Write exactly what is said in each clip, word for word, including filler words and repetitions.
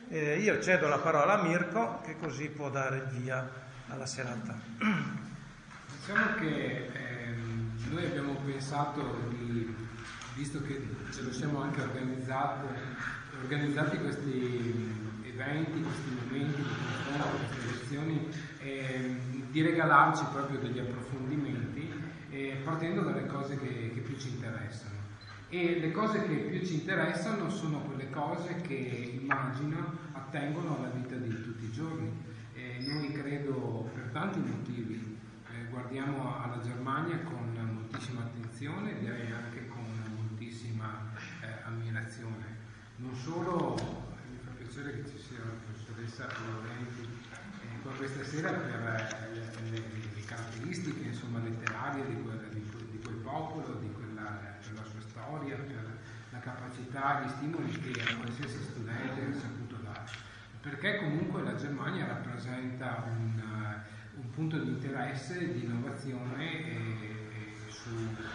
Eh, io cedo la parola a Mirko, che così può dare il via alla serata. Diciamo che ehm, noi abbiamo pensato di, visto che ce lo siamo anche organizzati, organizzati questi eventi, questi momenti di confronto, queste lezioni, ehm, di regalarci proprio degli approfondimenti eh, partendo dalle cose che, che più ci interessano. E le cose che più ci interessano sono quelle cose che immagino attengono alla vita di tutti i giorni. E noi credo per tanti motivi eh, guardiamo alla Germania con moltissima attenzione, direi anche con moltissima eh, ammirazione. Non solo, mi fa piacere che ci sia la professoressa Laurenti eh, qua questa sera per eh, le, le caratteristiche insomma, letterarie di quel, di, di quel popolo, di quella, per la sua storia, per la capacità, gli stimoli che a qualsiasi studente ha saputo dare. Perché comunque la Germania rappresenta un, uh, un punto di interesse, di innovazione e, e su,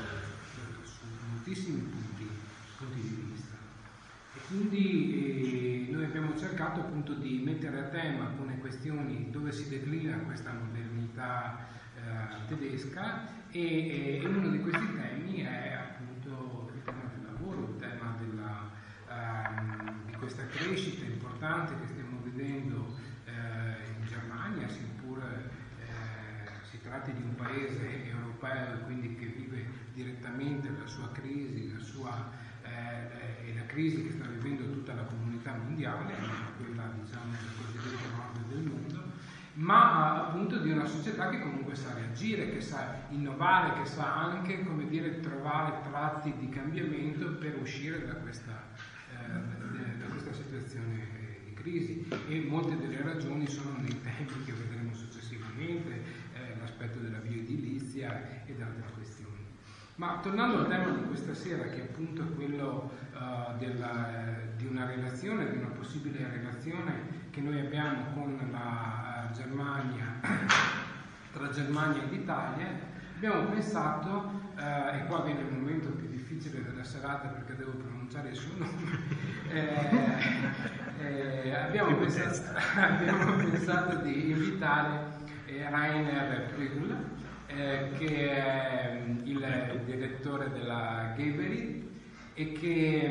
su moltissimi punti, punti di vista. E quindi eh, noi abbiamo cercato appunto di mettere a tema alcune questioni dove si declina questa modernità eh, tedesca e, e uno di questi temi è appunto il tema del lavoro, il tema della, um, di questa crescita importante che stiamo vedendo eh, in Germania, seppur eh, si tratti di un paese europeo e quindi che vive direttamente la sua crisi, la sua eh, e la crisi che sta vivendo tutta la comunità mondiale, quella diciamo del cosiddetto nord del mondo, ma appunto di una società che comunque sa reagire, che sa innovare, che sa anche, come dire, trovare tratti di cambiamento per uscire da questa, eh, da questa situazione di crisi. E molte delle ragioni sono nei temi che vedremo successivamente, eh, l'aspetto della bioedilizia ed altre questioni. Ma tornando al tema di questa sera, che è appunto quello uh, della, di una relazione, di una possibile relazione che noi abbiamo con la uh, Germania, tra Germania ed Italia, abbiamo pensato, uh, e qua viene il momento più difficile della serata perché devo pronunciare il suo nome, eh, eh, abbiamo, pensato, abbiamo pensato di invitare eh, Rainer Prügl, Eh, che è il direttore della Geberit e che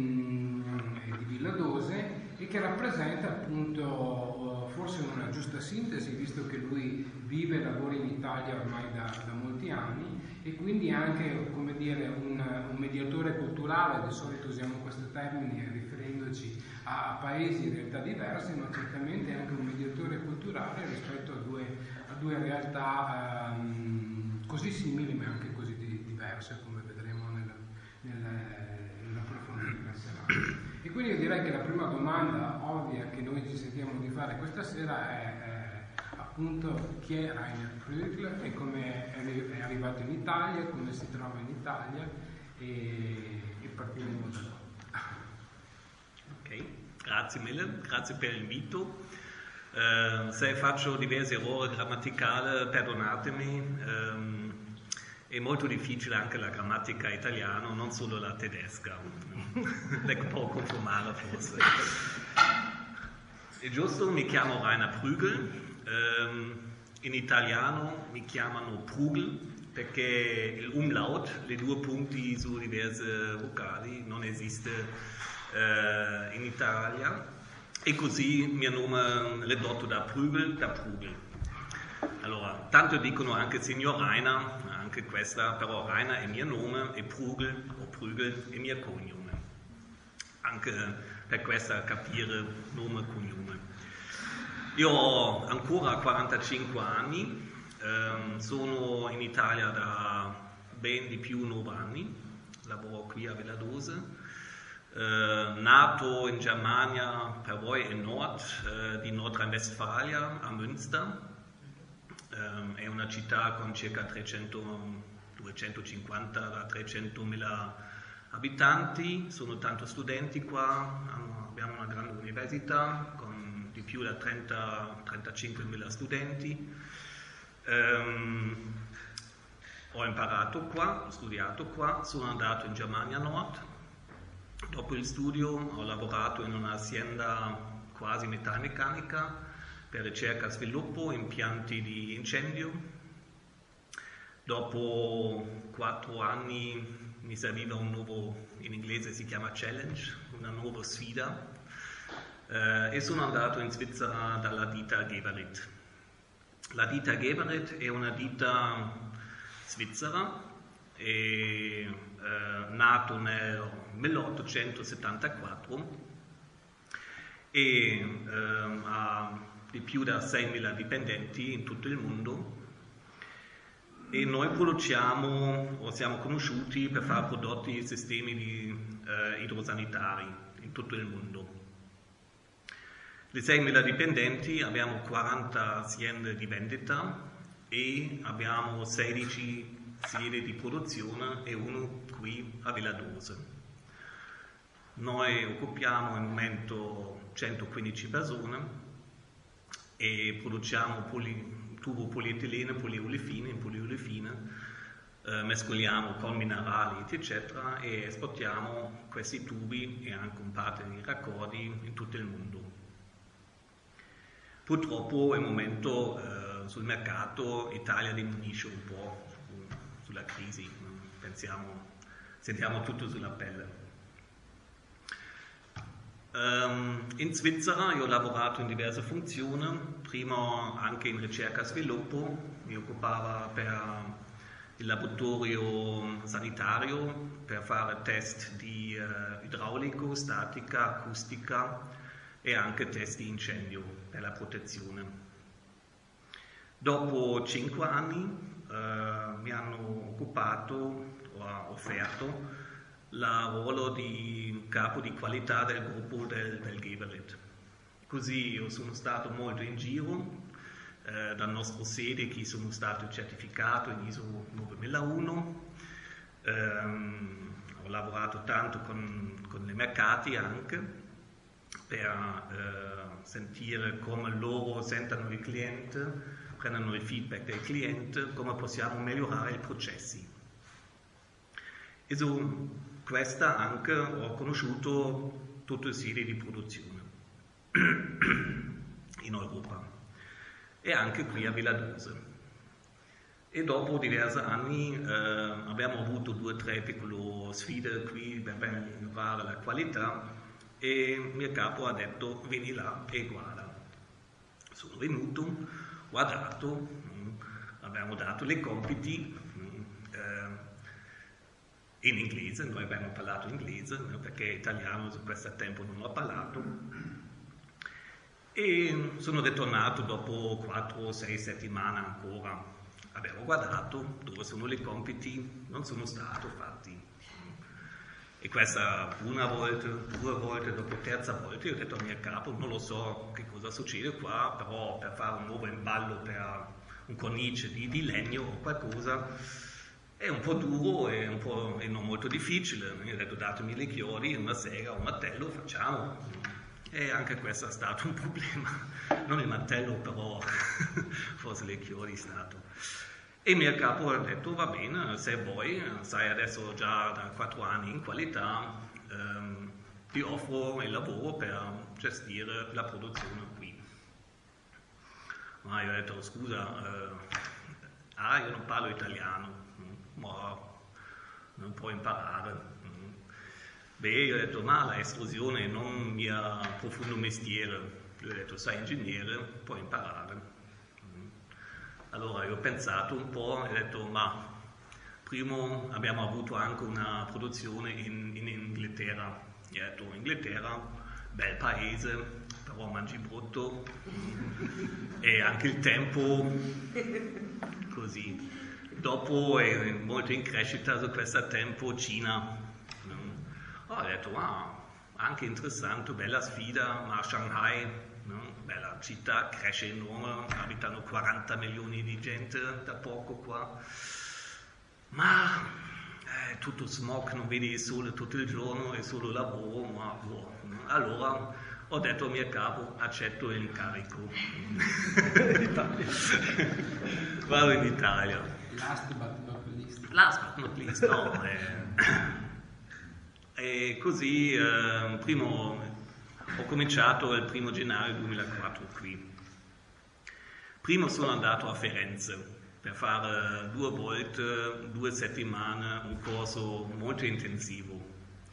mh, è di Villadose e che rappresenta appunto forse una giusta sintesi, visto che lui vive e lavora in Italia ormai da, da molti anni e quindi anche, come dire, un, un mediatore culturale. Di solito usiamo questo termine riferendoci a, a paesi in realtà diverse, ma certamente anche un mediatore culturale rispetto a due, a due realtà um, così simili ma anche così di, diverse, come vedremo nel, nel, nell'approfondire della serata. E quindi io direi che la prima domanda ovvia che noi ci sentiamo di fare questa sera è, è appunto chi è Rainer Prügl e come è arrivato in Italia, come si trova in Italia e, e partiremo da là. Ok, grazie mille, grazie per l'invito. Uh, se faccio diversi errori grammaticali, perdonatemi, um, è molto difficile anche la grammatica italiana, non solo la tedesca, le può conformare forse. È giusto, mi chiamo Rainer Prügl, um, in italiano mi chiamano Prügl perché il umlaut, le due punti su diverse vocali, non esiste uh, in Italia. E così il mio nome è ridotto da Prügl, da Prügl. Allora, tanto dicono anche signor Rainer, anche questa, però Rainer è il mio nome e Prügl o Prügl è il mio cognome. Anche per questo capire nome e cognome. Io ho ancora quarantacinque anni, ehm, sono in Italia da ben di più nove anni, lavoro qui a Villadose. Uh, nato in Germania, per voi in Nord, uh, di Nordrhein-Westfalia, a Münster. Um, è una città con circa trecento, duecentocinquanta a trecentomila abitanti, sono tanti studenti qua, abbiamo una grande università con di più da trenta a trentacinquemila studenti. Um, ho imparato qua, ho studiato qua, sono andato in Germania Nord. Dopo il studio ho lavorato in un'azienda quasi metalmeccanica, per ricerca e sviluppo, impianti di incendio. Dopo quattro anni mi serviva un nuovo, in inglese si chiama challenge, una nuova sfida, eh, e sono andato in Svizzera dalla ditta Geberit. La ditta Geberit è una ditta svizzera, è eh, nato nel milleottocentosettantaquattro e eh, ha di più da seimila dipendenti in tutto il mondo, e noi produciamo o siamo conosciuti per fare prodotti e sistemi di, eh, idrosanitari in tutto il mondo. Di seimila dipendenti abbiamo quaranta aziende di vendita e abbiamo sedici sedi di produzione e uno qui a Villa d'Urse. Noi occupiamo al momento centoquindici persone e produciamo poli, tubo polietilene, poliolefine, in poliolefine, eh, mescoliamo con minerali eccetera e esportiamo questi tubi e anche un parte di raccordi in tutto il mondo. Purtroppo al momento eh, sul mercato Italia diminuisce un po' su, sulla crisi, pensiamo, sentiamo tutto sulla pelle. Um, in Svizzera io ho lavorato in diverse funzioni, prima anche in ricerca e sviluppo, mi occupavo per il laboratorio sanitario per fare test di uh, idraulico, statica, acustica e anche test di incendio per la protezione. Dopo cinque anni uh, mi hanno occupato o offerto il ruolo di capo di qualità del gruppo del, del Geberit. Così io sono stato molto in giro, eh, dal nostro sede che sono stato certificato in I S O novemilauno, ehm, ho lavorato tanto con, con i mercati anche per eh, sentire come loro sentono il cliente, prendono il feedback del cliente, come possiamo migliorare i processi. E so, questa anche ho conosciuto tutte le serie di produzione in Europa e anche qui a Villa d'Urse. E dopo diversi anni eh, abbiamo avuto due o tre piccole sfide qui per migliorare la qualità e il mio capo ha detto vieni là e guarda. Sono venuto, guardato, mh, abbiamo dato le compiti mh, eh, in inglese, noi abbiamo parlato inglese perché italiano su questo tempo non ho parlato, e sono ritornato dopo quattro o sei settimane ancora. Abbiamo guardato dove sono i compiti, non sono stato fatti, e questa una volta, due volte, dopo terza volta io ho detto al mio capo non lo so che cosa succede qua, però per fare un nuovo imballo per un cornice di, di legno o qualcosa è un po' duro e, un po', e non molto difficile. Io ho detto datemi le chiodi, una sega, un martello, facciamo. E anche questo è stato un problema, non il martello però, forse le chiodi è stato. E il mio capo ha detto va bene, se vuoi, sai adesso già da quattro anni in qualità, ehm, ti offro il lavoro per gestire la produzione qui. Ma io ho detto scusa, eh, ah io non parlo italiano, ma non può imparare. Beh, io ho detto, ma la estrusione non è il mio profondo mestiere. Io ho detto, sei ingegnere, puoi imparare. Allora io ho pensato un po' e ho detto, ma prima abbiamo avuto anche una produzione in, in Inghilterra. Io ho detto, Inghilterra, bel paese, però mangi brutto e anche il tempo così. Dopo è molto in crescita su questo tempo Cina. Oh, ho detto, wow, anche interessante, bella sfida, ma Shanghai, no? Bella città, cresce enorme, abitano quaranta milioni di gente da poco qua, ma eh, tutto smog, non vedi il sole tutto il giorno, è solo lavoro, ma boh. Allora ho detto al mio capo, accetto l'incarico. Vado in Italia. Last but not least. Last but not least, no. Eh. E così, eh, prima ho ho cominciato il primo gennaio duemilaquattro qui. Prima sono andato a Firenze per fare due volte, due settimane, un corso molto intensivo.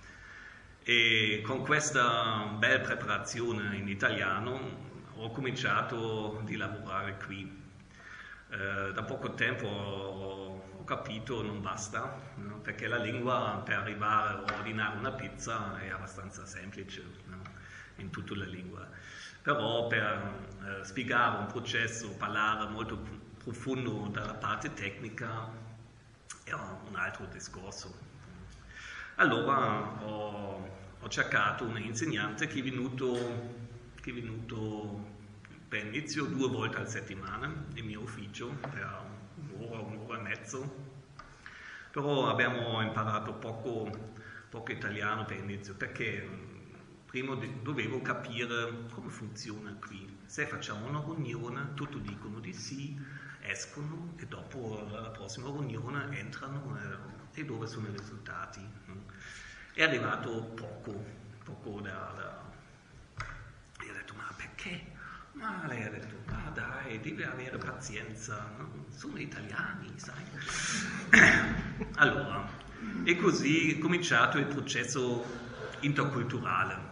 E con questa bella preparazione in italiano ho cominciato a lavorare qui. Eh, da poco tempo ho, ho capito non basta, no? Perché la lingua per arrivare a ordinare una pizza è abbastanza semplice, no? In tutta la lingua. Però per eh, spiegare un processo, parlare molto profondo dalla parte tecnica è un altro discorso. Allora ho, ho cercato un insegnante che è venuto, che è venuto per inizio due volte alla settimana nel mio ufficio per un'ora, un'ora e mezzo. Però abbiamo imparato poco, poco italiano per inizio, perché prima dovevo capire come funziona qui. Se facciamo una riunione, tutti dicono di sì, escono e dopo la prossima riunione entrano e, e dove sono i risultati. È arrivato poco, poco da... da... E ho detto, ma perché? Ma lei ha detto, ah dai, devi avere pazienza, no? Sono italiani, sai? Allora, e così è cominciato il processo interculturale.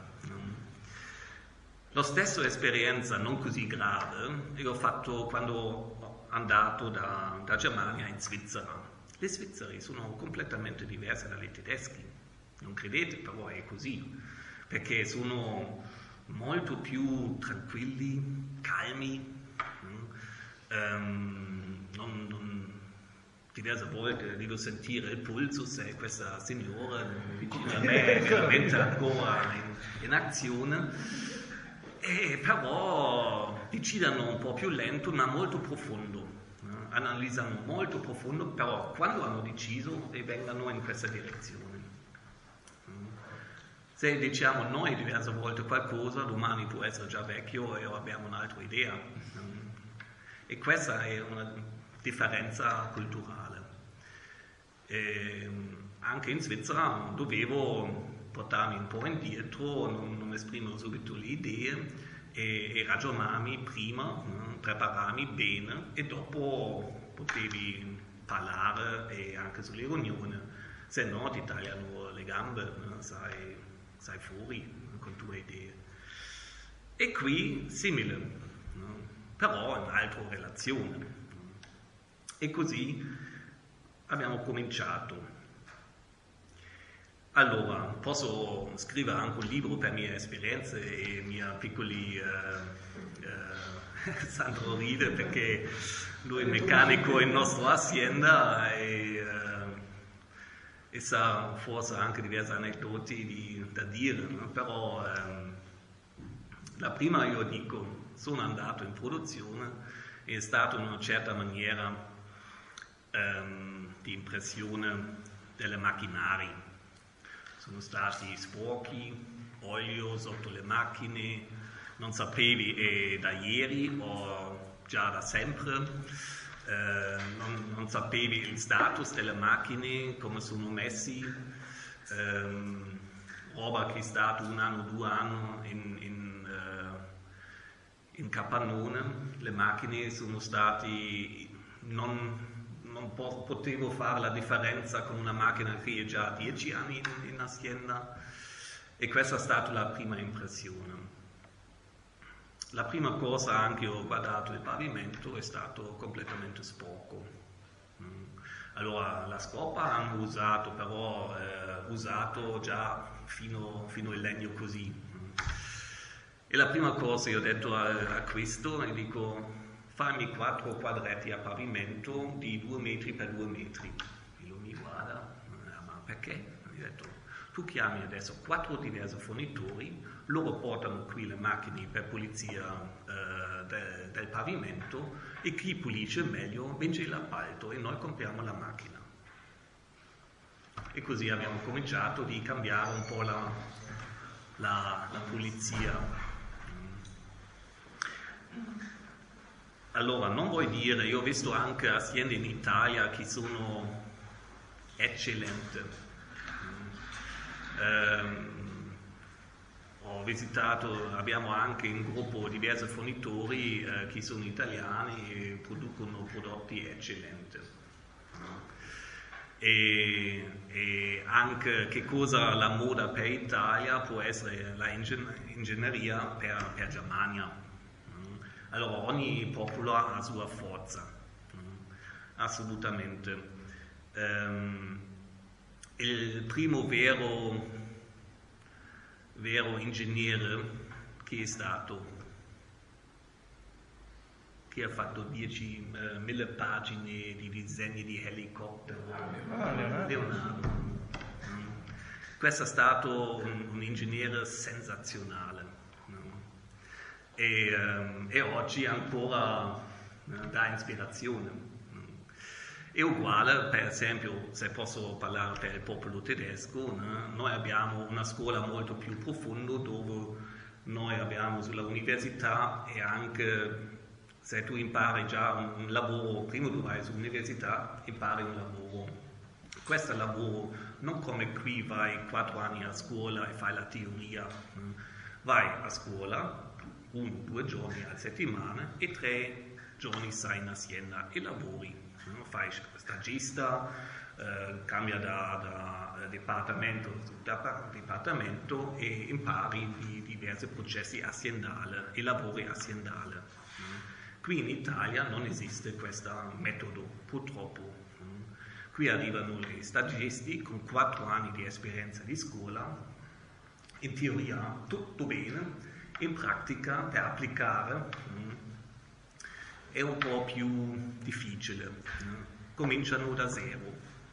La stessa esperienza, non così grave, che ho fatto quando sono andato da, da Germania in Svizzera. Le svizzeri sono completamente diverse dalle tedeschi, non credete, però è così, perché sono molto più tranquilli, calmi, um, non, non, diverse volte devo sentire il polso se questa signora vicino a me è veramente ancora in, in azione. E però decidono un po' più lento ma molto profondo, eh? Analizzano molto profondo, però quando hanno deciso e vengono in questa direzione. Se diciamo noi diverse volte qualcosa, domani può essere già vecchio e abbiamo un'altra idea. E questa è una differenza culturale. E anche in Svizzera dovevo portarmi un po' indietro, non, non esprimere subito le idee e, e ragionarmi prima, no? Prepararmi bene e dopo potevi parlare e anche sulle riunioni, se no ti tagliano le gambe, no? sai, sai fuori, no? Con tue idee. E qui simile, no? Però in un'altra relazione. No? E così abbiamo cominciato. Allora, posso scrivere anche un libro per mie esperienze e i miei piccoli... Uh, uh, Sandro ride perché lui è meccanico in nostra azienda e, uh, e sa forse anche diverse aneddoti di, da dire, no? Però um, la prima io dico, sono andato in produzione e è stato in una certa maniera um, di impressione delle macchinari. Sono stati sporchi, olio sotto le macchine, non sapevi eh, da ieri o già da sempre, eh, non, non sapevi il status delle macchine, come sono messi, ehm, roba che è stato un anno, due anni in, in, uh, in capannone, le macchine sono state non... non potevo fare la differenza con una macchina che è già dieci anni in, in azienda e questa è stata la prima impressione. La prima cosa anche ho guardato il pavimento è stato completamente sporco. Allora la scopa hanno usato però eh, usato già fino, fino al legno così. E la prima cosa che ho detto a, a questo e dico fammi quattro quadretti a pavimento di due metri per due metri. E lui mi guarda, ma perché? Mi ha detto, tu chiami adesso quattro diversi fornitori, loro portano qui le macchine per pulizia eh, de, del pavimento e chi pulisce meglio vince l'appalto e noi compriamo la macchina. E così abbiamo cominciato di cambiare un po' la, la, la pulizia. Allora, non vuoi dire, io ho visto anche aziende in Italia che sono eccellenti. Um, ho ho visitato, abbiamo anche in gruppo diversi fornitori eh, che sono italiani e producono prodotti eccellenti. E, e anche che cosa la moda per Italia può essere la ingegneria per, per Germania. Allora ogni popolo ha la sua forza, assolutamente. Um, il primo vero, vero ingegnere che è stato, che ha fatto dieci mille pagine di disegni di elicottero, Ah, Leonardo. Leonardo. Mm. Questo è stato un, un ingegnere sensazionale, no? e, um, e oggi ancora uh, dà ispirazione. Mm. È uguale, per esempio, se posso parlare per il popolo tedesco, no? Noi abbiamo una scuola molto più profonda dove noi abbiamo sulla università e anche se tu impari già un lavoro, prima tu vai all'università, impari un lavoro. Questo lavoro non come qui vai quattro anni a scuola e fai la teoria. Vai a scuola uno, due giorni alla settimana e tre giorni sei in azienda e lavori. Fai stagista, eh, cambia da, da dipartimento a dipartimento e impari di diversi processi aziendali e lavori aziendali. Qui in Italia non esiste questo metodo, purtroppo. Qui arrivano gli stagisti con quattro anni di esperienza di scuola, in teoria tutto bene, in pratica per applicare è un po' più difficile, cominciano da zero,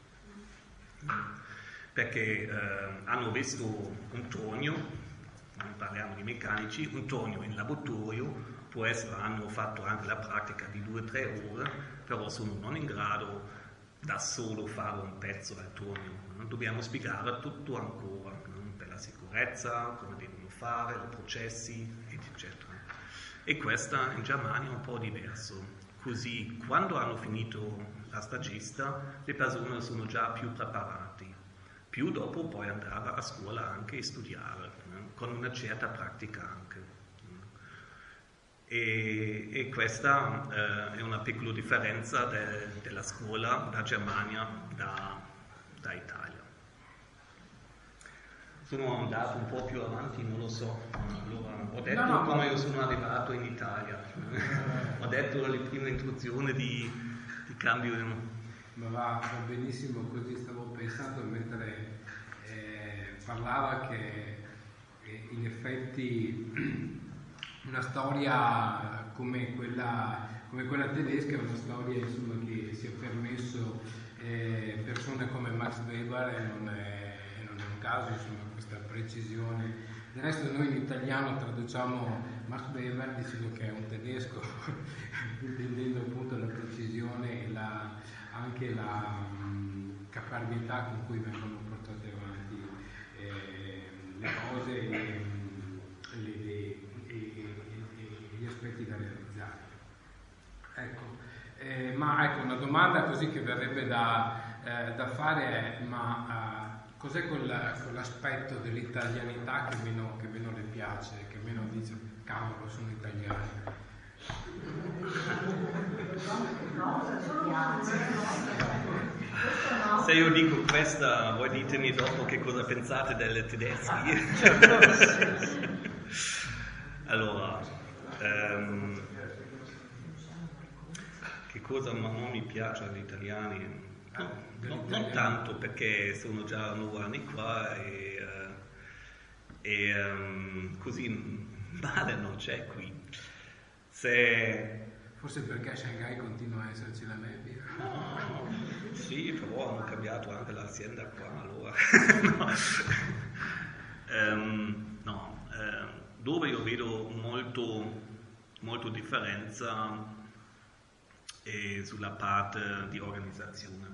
perché eh, hanno visto un tornio, parliamo di meccanici, un tornio in laboratorio, può essere hanno fatto anche la pratica di due o tre ore, però sono non in grado da solo fare un pezzo al tornio. Dobbiamo spiegare tutto ancora, per la sicurezza, come devono fare, i processi, eccetera. E questa in Germania è un po' diverso. Così quando hanno finito la stagista, le persone sono già più preparate. Più dopo poi andare a scuola anche e studiare, con una certa pratica anche. E, e questa eh, è una piccola differenza de, della scuola da Germania da, da Italia. Sono andato un po' più avanti, non lo so. Allora, ho detto no, no, come io sono arrivato in Italia. Ho detto le prime istruzioni di, di cambio. Ma va, va benissimo così, stavo pensando mentre eh, parlava che eh, in effetti una storia come quella, come quella tedesca è una storia insomma, che si è permesso eh, persone come Max Weber e non è, e non è un caso insomma, questa precisione. Del resto noi in italiano traduciamo Max Weber dicendo che è un tedesco, intendendo appunto la precisione e la, anche la mh, caparbietà con cui vengono portate avanti eh, le cose e le, le, gli aspetti da realizzare. Ecco, eh, ma ecco una domanda così che verrebbe da, eh, da fare è ma uh, cos'è quel, quell'aspetto dell'italianità che meno, che meno le piace, che meno dice cavolo sono italiani? Se io dico questa, voi ditemi dopo che cosa pensate delle tedeschi. Allora, um, che cosa non mi piace agli italiani? No, no, non tanto perché sono già nove anni qua e, uh, e um, così male non c'è qui. Se... Forse perché a Shanghai continua a esserci la nebbia. No, sì, però hanno cambiato anche l'azienda qua, allora. no, um, no um, dove io vedo molto, molto differenza è sulla parte di organizzazione.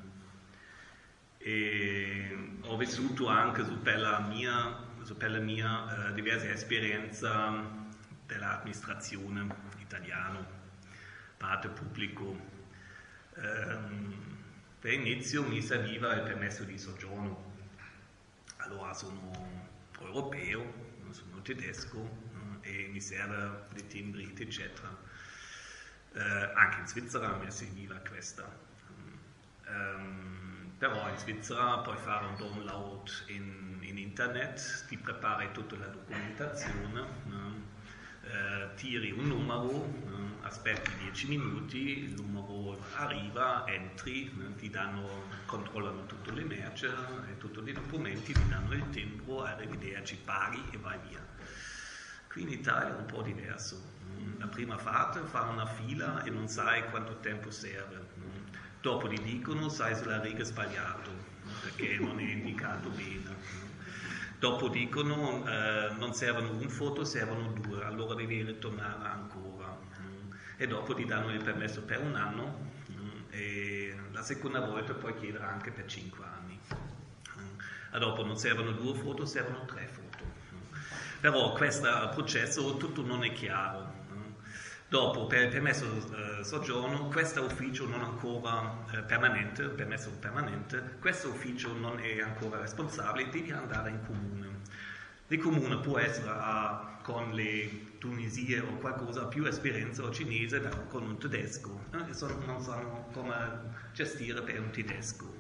E ho vissuto anche su per la mia, su per la mia eh, diversa esperienza dell'amministrazione italiana, parte pubblico. Ehm, per inizio mi serviva il permesso di soggiorno, allora sono europeo, sono sono tedesco eh, e mi serve dei timbri, eccetera. Eh, anche in Svizzera mi serviva questa. Um, però in Svizzera puoi fare un download in, in internet, ti prepari tutta la documentazione, no? Uh, tiri un numero, uh, aspetti dieci minuti, il numero arriva, entri, uh, ti danno, controllano tutte le merci e tutti i documenti, ti danno il tempo, arrivederci, paghi e vai via. Qui in Italia è un po' diverso. Uh, la prima fase fa una fila e non sai quanto tempo serve. Uh, dopo ti dicono sai sulla riga sbagliato, uh, perché non è indicato bene. Dopo dicono eh, non servono un foto, servono due, allora devi ritornare ancora. Mm. E dopo ti danno il permesso per un anno mm. e la seconda volta puoi chiedere anche per cinque anni. Mm. E dopo non servono due foto, servono tre foto. Mm. Però questo processo tutto non è chiaro. Dopo, per il permesso eh, soggiorno, questo ufficio non è ancora eh, permanente, permesso permanente, questo ufficio non è ancora responsabile, devi andare in comune. Il comune può essere ah, con le Tunisie o qualcosa più esperienza o cinese da, con un tedesco, eh, sono, non sanno come gestire per un tedesco.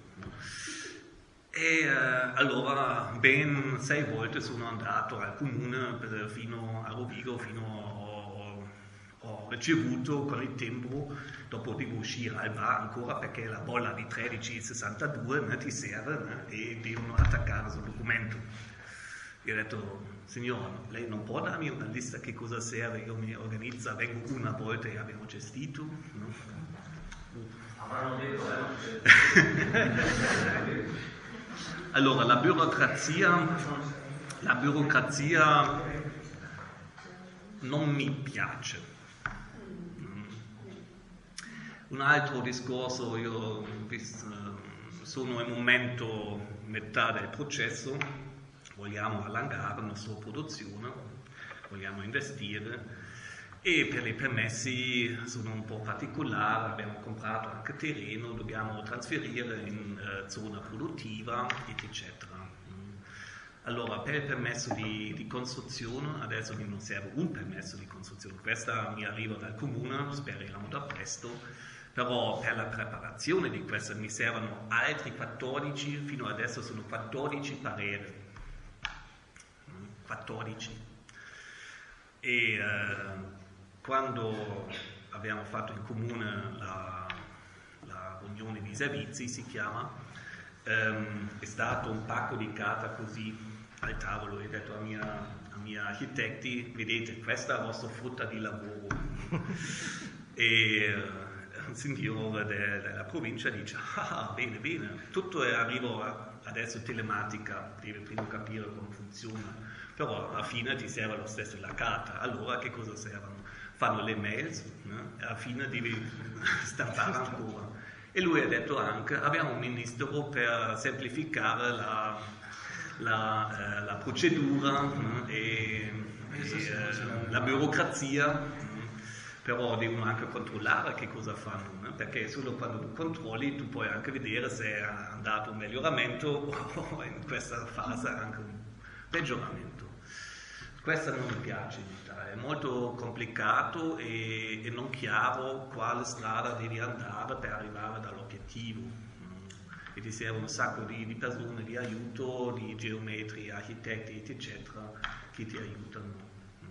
E eh, allora ben sei volte sono andato al comune per, fino a Rovigo, fino a ho ricevuto con il tempo, dopo devo uscire al bar ancora perché la bolla di tredici virgola sessantadue né, ti serve né, e devono attaccare sul documento. Io ho detto, signora, lei non può darmi una lista che cosa serve, io mi organizzo, vengo una volta e abbiamo gestito. No? Avranno detto, eh? Allora, la burocrazia, la burocrazia non mi piace. Un altro discorso, io sono in momento metà del processo, vogliamo allungare la nostra produzione, vogliamo investire e per i permessi sono un po' particolari, abbiamo comprato anche terreno, dobbiamo trasferire in uh, zona produttiva, eccetera. Allora, per il permesso di, di costruzione, adesso mi non serve un permesso di costruzione, questa mi arriva dal comune, speriamo da presto, però per la preparazione di questa mi servono altri quattordici, fino adesso sono quattordici pareri, quattordici. E eh, quando abbiamo fatto in comune la, la riunione di servizi, si chiama, ehm, è stato un pacco di carta così al tavolo, ho detto ai miei, miei architetti, vedete, questa è la vostra frutta di lavoro. E un signore de, della provincia dice, ah, bene, bene, tutto è arrivo adesso telematica, devi prima capire come funziona, però alla fine ti serve lo stesso la carta, allora che cosa servono? Fanno le mails, no? E alla fine devi stampare ancora. E lui ha detto anche, abbiamo un ministro per semplificare la, la, eh, la procedura no? e, e eh, la burocrazia, però devono anche controllare che cosa fanno, no? Perché solo quando tu controlli tu puoi anche vedere se è andato un miglioramento o in questa fase anche un peggioramento. Questo non mi piace in Italia, è molto complicato e, e non chiaro quale strada devi andare per arrivare dall'obiettivo. E ti serve un sacco di, di persone di aiuto, di geometri, architetti, eccetera, che ti aiutano.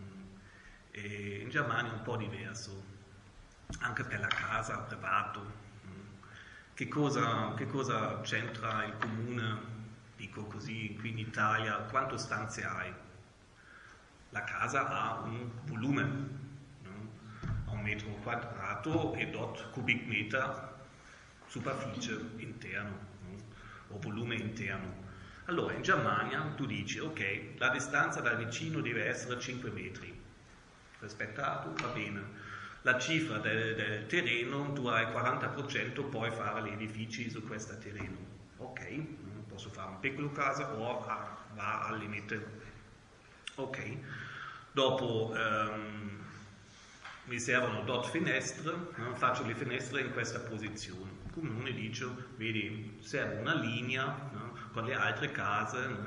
E in Germania è un po' diverso, anche per la casa, privato. Che cosa, che cosa c'entra il comune, dico così, qui in Italia, quanto stanze hai? La casa ha un volume, no? Ha un metro quadrato e dot kubikmeter superficie interno, no? O volume interno. Allora in Germania tu dici, ok, la distanza dal vicino deve essere cinque metri. Rispettato, va bene. La cifra del, del terreno, tu hai il quaranta per cento, puoi fare gli edifici su questo terreno. Ok, posso fare una piccola casa o va al limite. Ok, dopo um, mi servono dot finestre, no? Faccio le finestre in questa posizione. Il comune dice, vedi, serve una linea no? Con le altre case, no?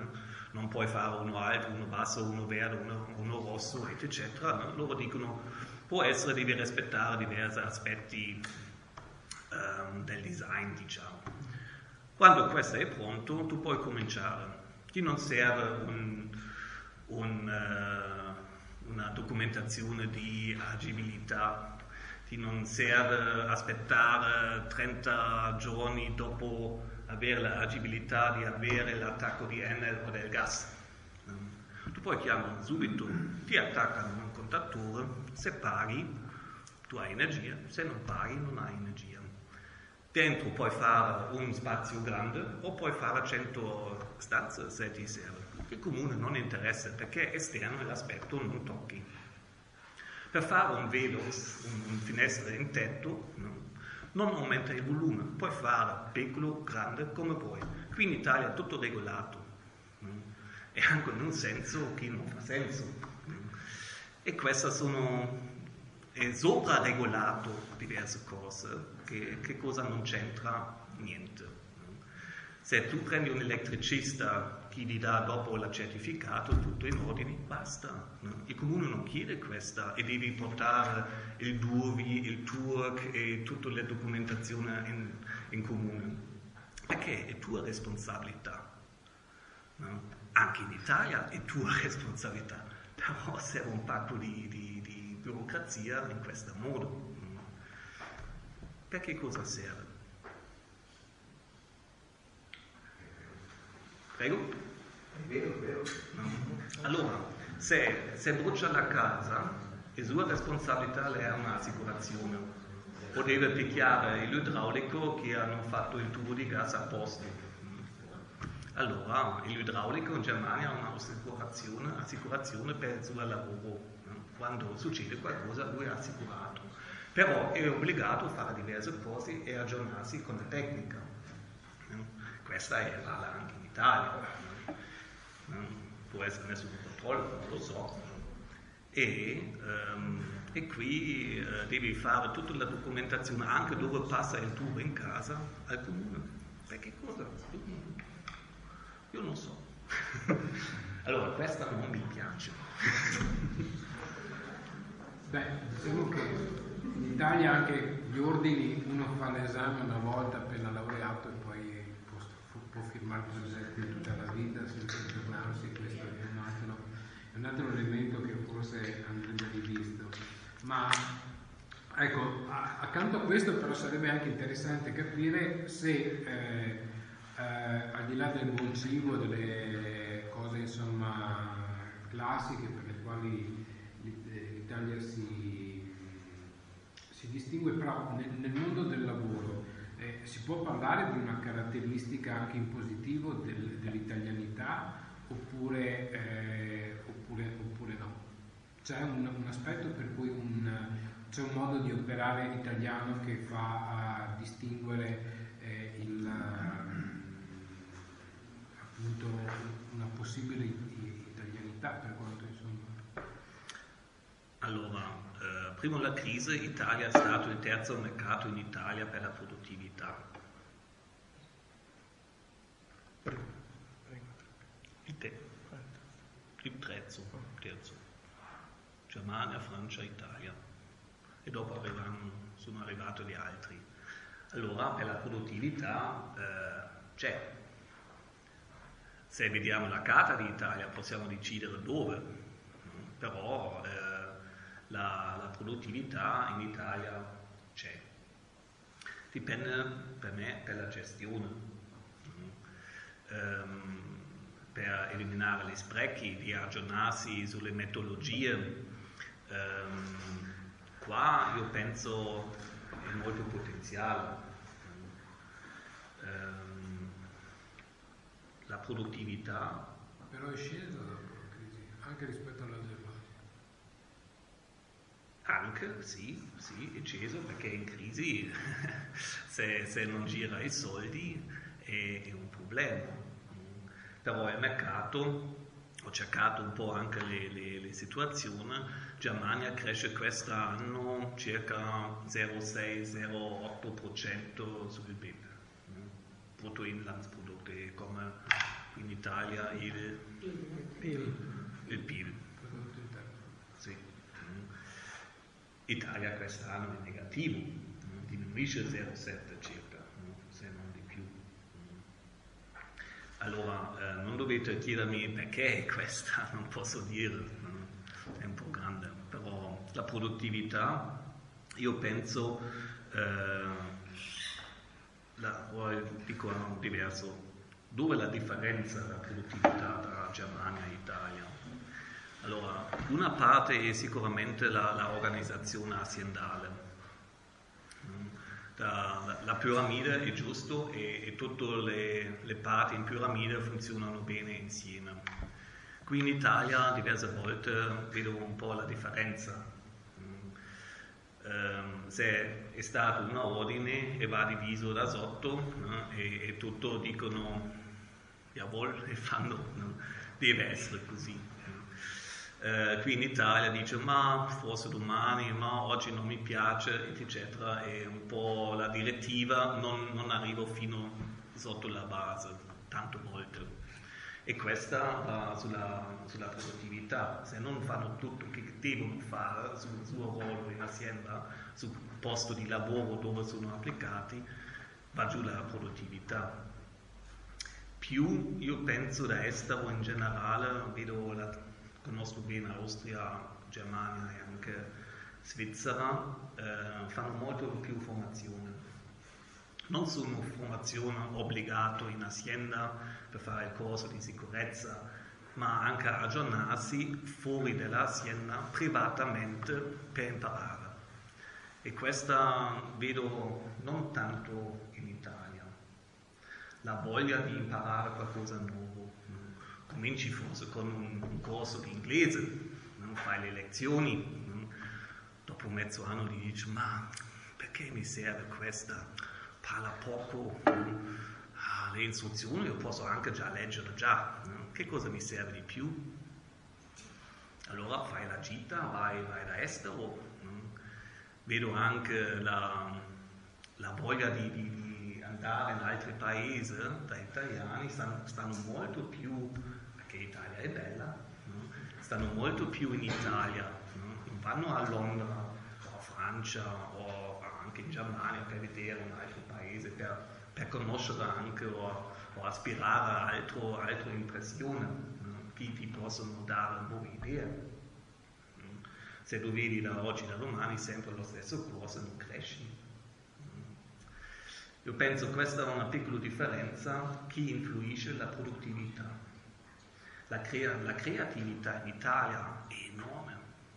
non puoi fare uno alto, uno basso, uno verde, uno, uno rosso, eccetera. No? Loro dicono, può essere, devi rispettare diversi aspetti um, del design, diciamo. Quando questo è pronto, tu puoi cominciare. Ti non serve un, un, uh, una documentazione di agibilità, ti non serve aspettare trenta giorni dopo avere l'agibilità di avere l'attacco di Enel o del gas. Tu puoi chiamare subito, ti attaccano un contatore, se paghi tu hai energia, se non paghi non hai energia. Dentro puoi fare un spazio grande o puoi fare cento stanze se ti serve. Il comune non interessa perché esterno è l'aspetto non tocchi. Per fare un velo, un, un finestra in tetto, no? Non aumenta il volume, puoi fare piccolo, grande, come vuoi. Qui in Italia è tutto regolato, no? E anche in un senso che non fa senso. No? E queste sono, è sopra regolato diverse cose, che, che cosa non c'entra? Niente. No? Se tu prendi un elettricista che ti dà dopo il certificato, tutto in ordine, basta. No? Il comune non chiede questa e devi portare il D U R V I, il T U R C e tutta la documentazione in, in comune. Perché è tua responsabilità. No? Anche in Italia è tua responsabilità, però serve un pacco di, di, di burocrazia in questo modo. No? Perché cosa serve? Prego? È vero, è vero. No. Allora, se, se brucia la casa, è sua responsabilità, lei ha un'assicurazione. O deve picchiare l'idraulico che hanno fatto il tubo di gas a posto. Allora, l'idraulico in Germania ha un'assicurazione assicurazione per il suo lavoro. Quando succede qualcosa, lui è assicurato. Però è obbligato a fare diverse cose e aggiornarsi con la tecnica. Questa è vale anche in Italia. Può essere nessun controllo, non lo so. E, um, e qui uh, devi fare tutta la documentazione anche dove passa il tubo in casa al comune. Perché cosa? Io non so. Allora, questa non mi piace. Beh, diciamo che in Italia anche gli ordini, uno fa l'esame una volta appena laureato e poi può, può firmare per esempio tutta la vita senza aggiornarsi. Questo è un altro, è un altro elemento che forse andrebbe rivisto. Ma ecco, a, accanto a questo però sarebbe anche interessante capire se eh, eh, al di là del buon cibo, delle cose insomma classiche per le quali l'Italia si, si distingue, però nel, nel mondo del lavoro eh, si può parlare di una caratteristica anche in positivo del, dell'italianità oppure, eh, oppure, oppure no? C'è un, un aspetto per cui un, c'è un modo di operare italiano che fa uh, distinguere eh, il, uh, appunto una possibile italianità per quanto insomma. Allora, eh, prima della crisi Italia è stato il terzo mercato in Italia per la produttività. Il, te, il terzo, terzo. Germania, Francia, Italia. E dopo arrivano, sono arrivati gli altri. Allora, per la produttività eh, c'è. Se vediamo la carta d'Italia possiamo decidere dove, però eh, la, la produttività in Italia c'è. Dipende per me per la gestione. Um, per eliminare gli sprechi, di aggiornarsi sulle metodologie. Um, qua io penso è molto potenziale. Um, la produttività. Però è scesa dopo la crisi, anche rispetto alla Germania. Anche, sì, sì, è sceso perché in crisi se, se non gira i soldi è, è un problema. Però il mercato, ho cercato un po' anche le, le, le situazioni, Germania cresce quest'anno circa zero virgola sei zero virgola otto per cento sul P I B, bruttoinlandsprodotte, come in Italia il P I L. il P I L. Sì. Italia quest'anno è negativo, diminuisce zero virgola sette circa, se non di più. Allora eh, non dovete chiedermi perché è questa, non posso dire, è un po' grande, però la produttività, io penso, eh, la, dico diverso, dove è la differenza della produttività tra Germania e Italia? Allora, una parte è sicuramente la, la organizzazione aziendale. La, la, la piramide è giusto e, e tutte le, le parti in piramide funzionano bene insieme. Qui in Italia diverse volte vedo un po' la differenza. Um, se è stato un ordine e va diviso da sotto no? e, e tutto dicono jawohl e fanno, no? Deve essere così. Uh, qui in Italia dice ma forse domani, ma oggi non mi piace, eccetera, e un po' la direttiva non, non arrivo fino sotto la base, tante volte. E questa va sulla, sulla produttività. Se non fanno tutto che devono fare sul suo ruolo in azienda, sul posto di lavoro dove sono applicati, va giù la produttività. Più io penso da estero in generale, vedo la conosco bene Austria, Germania e anche Svizzera, eh, fanno molto più formazione. Non solo formazione obbligato in azienda per fare il corso di sicurezza, ma anche aggiornarsi fuori dall'azienda privatamente per imparare. E questa vedo non tanto in Italia. La voglia di imparare qualcosa nuovo. Cominci forse con un, un corso di inglese, no? Fai le lezioni, no? Dopo mezzo anno gli dici ma perché mi serve questa? Parla poco, no? Ah, le istruzioni io posso anche già leggere già, no? Che cosa mi serve di più? Allora fai la gita, vai, vai da estero, no? Vedo anche la, la voglia di, di, di andare in altri paesi, da italiani stanno, stanno molto più, perché l'Italia è bella, no? Stanno molto più in Italia, no? Non vanno a Londra o a Francia o anche in Germania per vedere un altro paese, per, per conoscere anche o, o aspirare a altro, altre impressioni, no? Che ti possono dare nuove idee. Se tu vedi da oggi da domani sempre lo stesso corso, non cresci. Io penso che questa è una piccola differenza che influisce la produttività. La, crea- la creatività in Italia è enorme.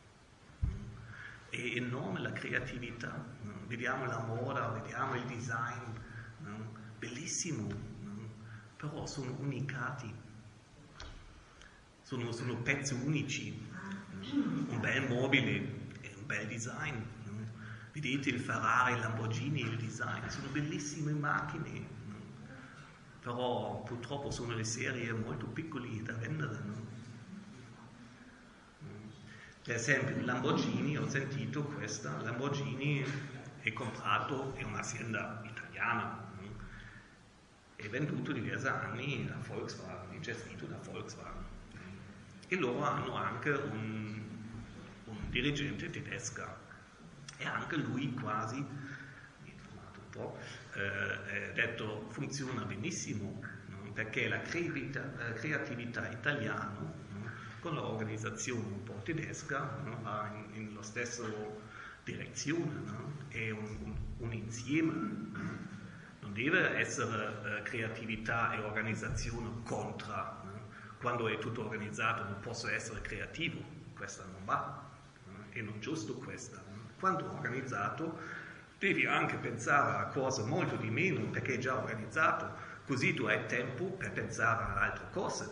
È enorme la creatività. Vediamo la moda, vediamo il design, bellissimo, però sono unicati. Sono, sono pezzi unici. Un bel mobile e un bel design. Vedete il Ferrari, il Lamborghini, il design, sono bellissime macchine, però purtroppo sono le serie molto piccole da vendere. Per esempio il Lamborghini, ho sentito questa, Lamborghini è comprato, è un'azienda italiana, è venduto diversi anni da Volkswagen, è gestito da Volkswagen. E loro hanno anche un, un dirigente tedesco e anche lui quasi, mi ha informato un po', eh, ha detto funziona benissimo, no? Perché la creatività, la creatività italiana, no? Con l'organizzazione un po' tedesca, no? Va in, in la stessa direzione, no? È un, un, un insieme, no? Non deve essere eh, creatività e organizzazione contro. Quando è tutto organizzato non posso essere creativo, questa non va, è non giusto questa. Quando è organizzato devi anche pensare a cose molto di meno perché è già organizzato, così tu hai tempo per pensare ad altre cose.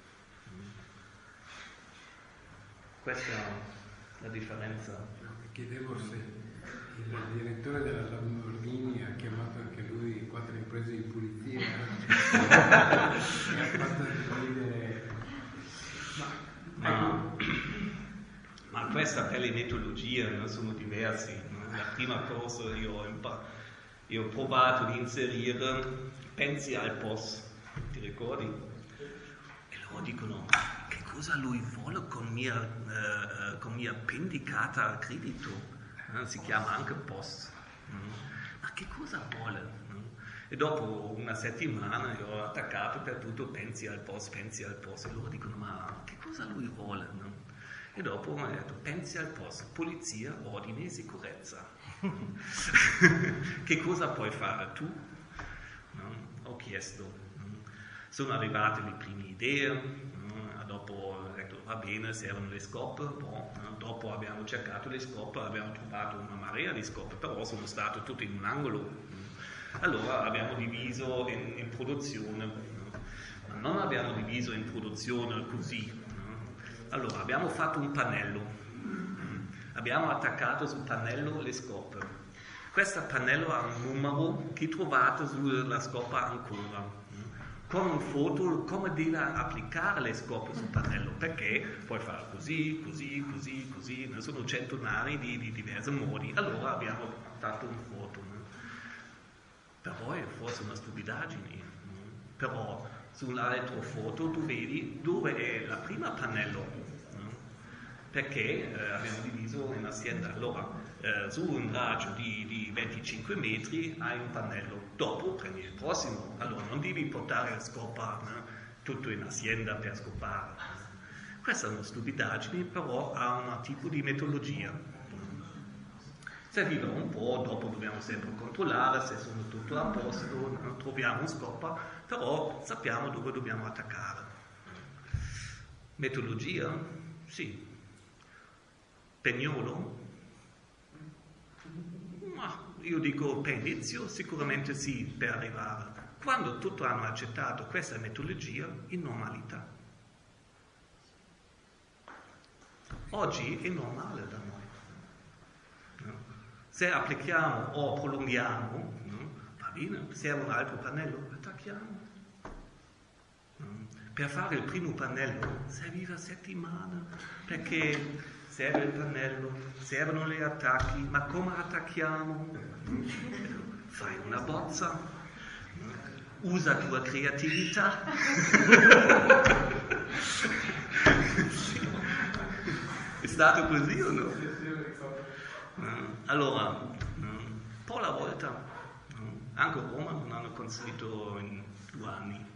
Questa è la differenza. Chiedevo se il direttore della Lamborghini ha chiamato anche lui quattro imprese di pulizia e ha fatto ridere. Ma, ma, ma questa per le metodologie no, sono diversi. No? La prima cosa io ho, impa- io ho provato di inserire pensi al post, ti ricordi? Però dicono, che cosa lui vuole con mia, eh, con mia pendicata credito? Eh, si chiama anche post. Mm. Ma che cosa vuole? Mm. E dopo una settimana io ho attaccato per tutto, pensi al post, pensi al post, e loro dicono, ma che cosa lui vuole? No? E dopo ho detto, pensi al post, polizia, ordine e sicurezza. Che cosa puoi fare tu? No? Ho chiesto, no? Sono arrivate le prime idee, no? Dopo ho detto, va bene, servono le scope, boh, no? Dopo abbiamo cercato le scope, abbiamo trovato una marea di scope, però sono state tutte in un angolo. Allora abbiamo diviso in, in produzione, no? Ma non abbiamo diviso in produzione così. No? Allora abbiamo fatto un pannello, no? Abbiamo attaccato sul pannello le scope. Questo pannello ha un numero che trovate sulla scopa ancora, no? Con un foto come deve applicare le scope sul pannello, perché puoi fare così, così, così, così, ne sono centinaia di, di diversi modi. Allora abbiamo fatto un foto. No? Però è forse una stupidaggine, no? Però sull'altro foto tu vedi dove è la prima pannello, no? Perché eh, abbiamo diviso in azienda. Allora, eh, su un raggio di, di venticinque metri hai un pannello, dopo prendi il prossimo. Allora non devi portare a scopa, no? Tutto in azienda per scopare. Questa è una stupidaggine, però ha un tipo di metodologia. Serviva un po', dopo dobbiamo sempre controllare se sono tutto a posto, no? Troviamo un scopa, però sappiamo dove dobbiamo attaccare. Metodologia? Sì. Pegnolo? Ma io dico per inizio sicuramente sì, per arrivare. Quando tutti hanno accettato questa metodologia, in normalità. Oggi è normale da noi. No? Se applichiamo o prolunghiamo, no? Va bene, serve un altro pannello, attacchiamo. No? Per fare il primo pannello serviva settimane, perché serve il pannello, servono gli attacchi, ma come attacchiamo? No? Fai una bozza, no? Usa tua creatività. È stato così o no? Allora, un po' alla volta, anche Roma non hanno costruito in due anni,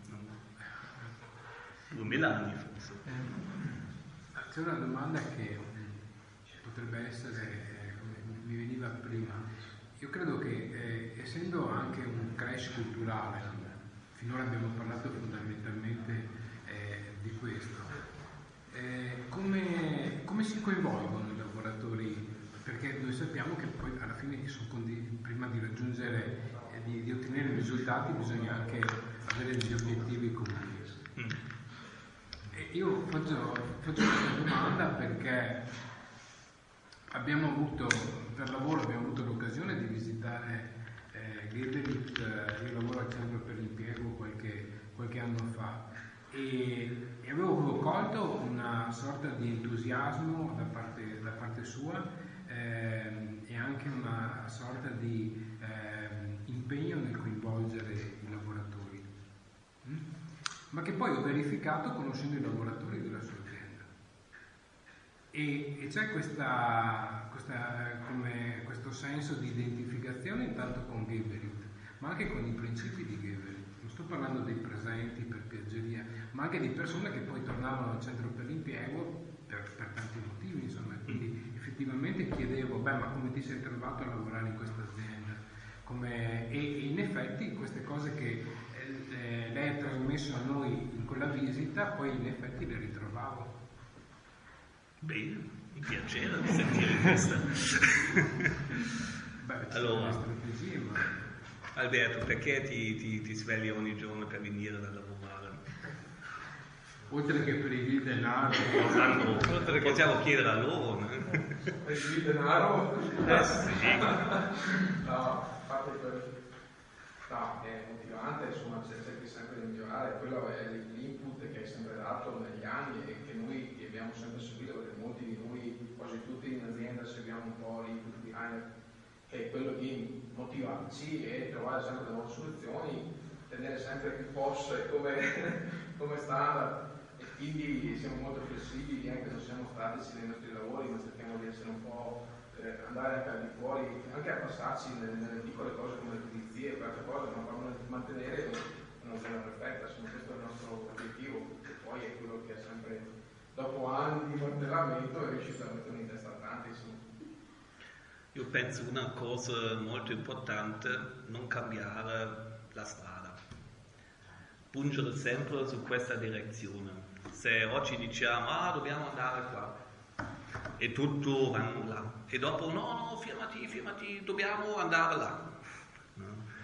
duemila anni forse. C'è una domanda che potrebbe essere, come mi veniva prima. Io credo che eh, essendo anche un crash culturale, finora abbiamo parlato fondamentalmente eh, di questo, eh, come, come si coinvolgono i lavoratori? Perché noi sappiamo che poi alla fine sono condi- prima di raggiungere, eh, di, di ottenere i risultati bisogna anche avere degli obiettivi comuni. Mm. E io faccio, faccio questa domanda perché abbiamo avuto, per lavoro abbiamo avuto l'occasione di visitare eh, Geberit, eh, io lavoro al centro per l'impiego qualche, qualche anno fa e, e avevo colto una sorta di entusiasmo da parte, da parte sua eh, e anche una sorta di eh, impegno nel coinvolgere i lavoratori, mm? ma che poi ho verificato conoscendo i lavoratori della sua azienda. E, e c'è questa, questa, come, questo senso di identificazione intanto con Geberit, ma anche con i principi di Geberit. Non sto parlando dei presenti per piaggeria, ma anche di persone che poi tornavano al centro per l'impiego per, per tanti motivi, insomma. Quindi effettivamente chiedevo, beh, ma come ti sei trovato a lavorare in questa azienda? Come... E, e in effetti queste cose che eh, lei ha trasmesso a noi in quella visita, poi in effetti le ritrovavo. Bene, mi piaceva di sentire questa. Beh, allora, strategie, ma... Alberto, perché ti, ti, ti svegli ogni giorno per venire da lavorare? Oltre che per il denaro, oltre che possiamo chiedere a loro, no? Per il denaro? Eh sì. No, a parte per... no, è motivante, insomma, cerchi sempre di migliorare, quello è l'input che hai sempre dato negli anni e che noi abbiamo sempre seguito, perché molti di noi, quasi tutti in azienda, seguiamo un po' l'input di Heiner, che è quello di motivarci e trovare sempre le nuove soluzioni, tenere sempre il post come, come standard. quindi siamo molto flessibili, anche non siamo statici nei nostri lavori, ma cerchiamo di essere un po', eh, andare anche al di fuori, anche a passarci nelle, nelle piccole cose come le pulizie, qualche cosa, ma per mantenere una zona perfetta. Insomma, questo è il nostro obiettivo, che poi è quello che è sempre, dopo anni di martellamento, è riuscito a mettere in testa a tanti. Insomma. Io penso una cosa molto importante, non cambiare la strada, pungere sempre su questa direzione. Se oggi diciamo, ah, dobbiamo andare qua, e tutto vanno là, e dopo, no, no, fermati, fermati, dobbiamo andare là. No?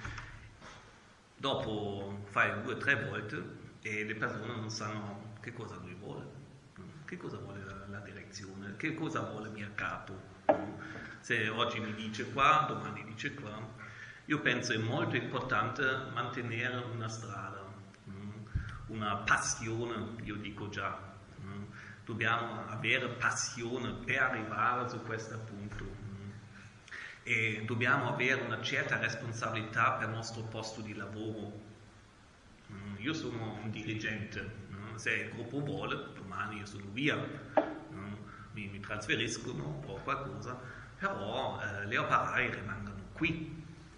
Dopo fai due o tre volte e le persone non sanno che cosa lui vuole, no? Che cosa vuole la, la direzione, che cosa vuole il mercato. No? Se oggi mi dice qua, domani dice qua. Io penso è molto importante mantenere una strada, una passione, io dico già, dobbiamo avere passione per arrivare su questo punto e dobbiamo avere una certa responsabilità per il nostro posto di lavoro. Io sono un dirigente, se il gruppo vuole, domani io sono via, mi, mi trasferiscono o qualcosa, però eh, le operai rimangono qui.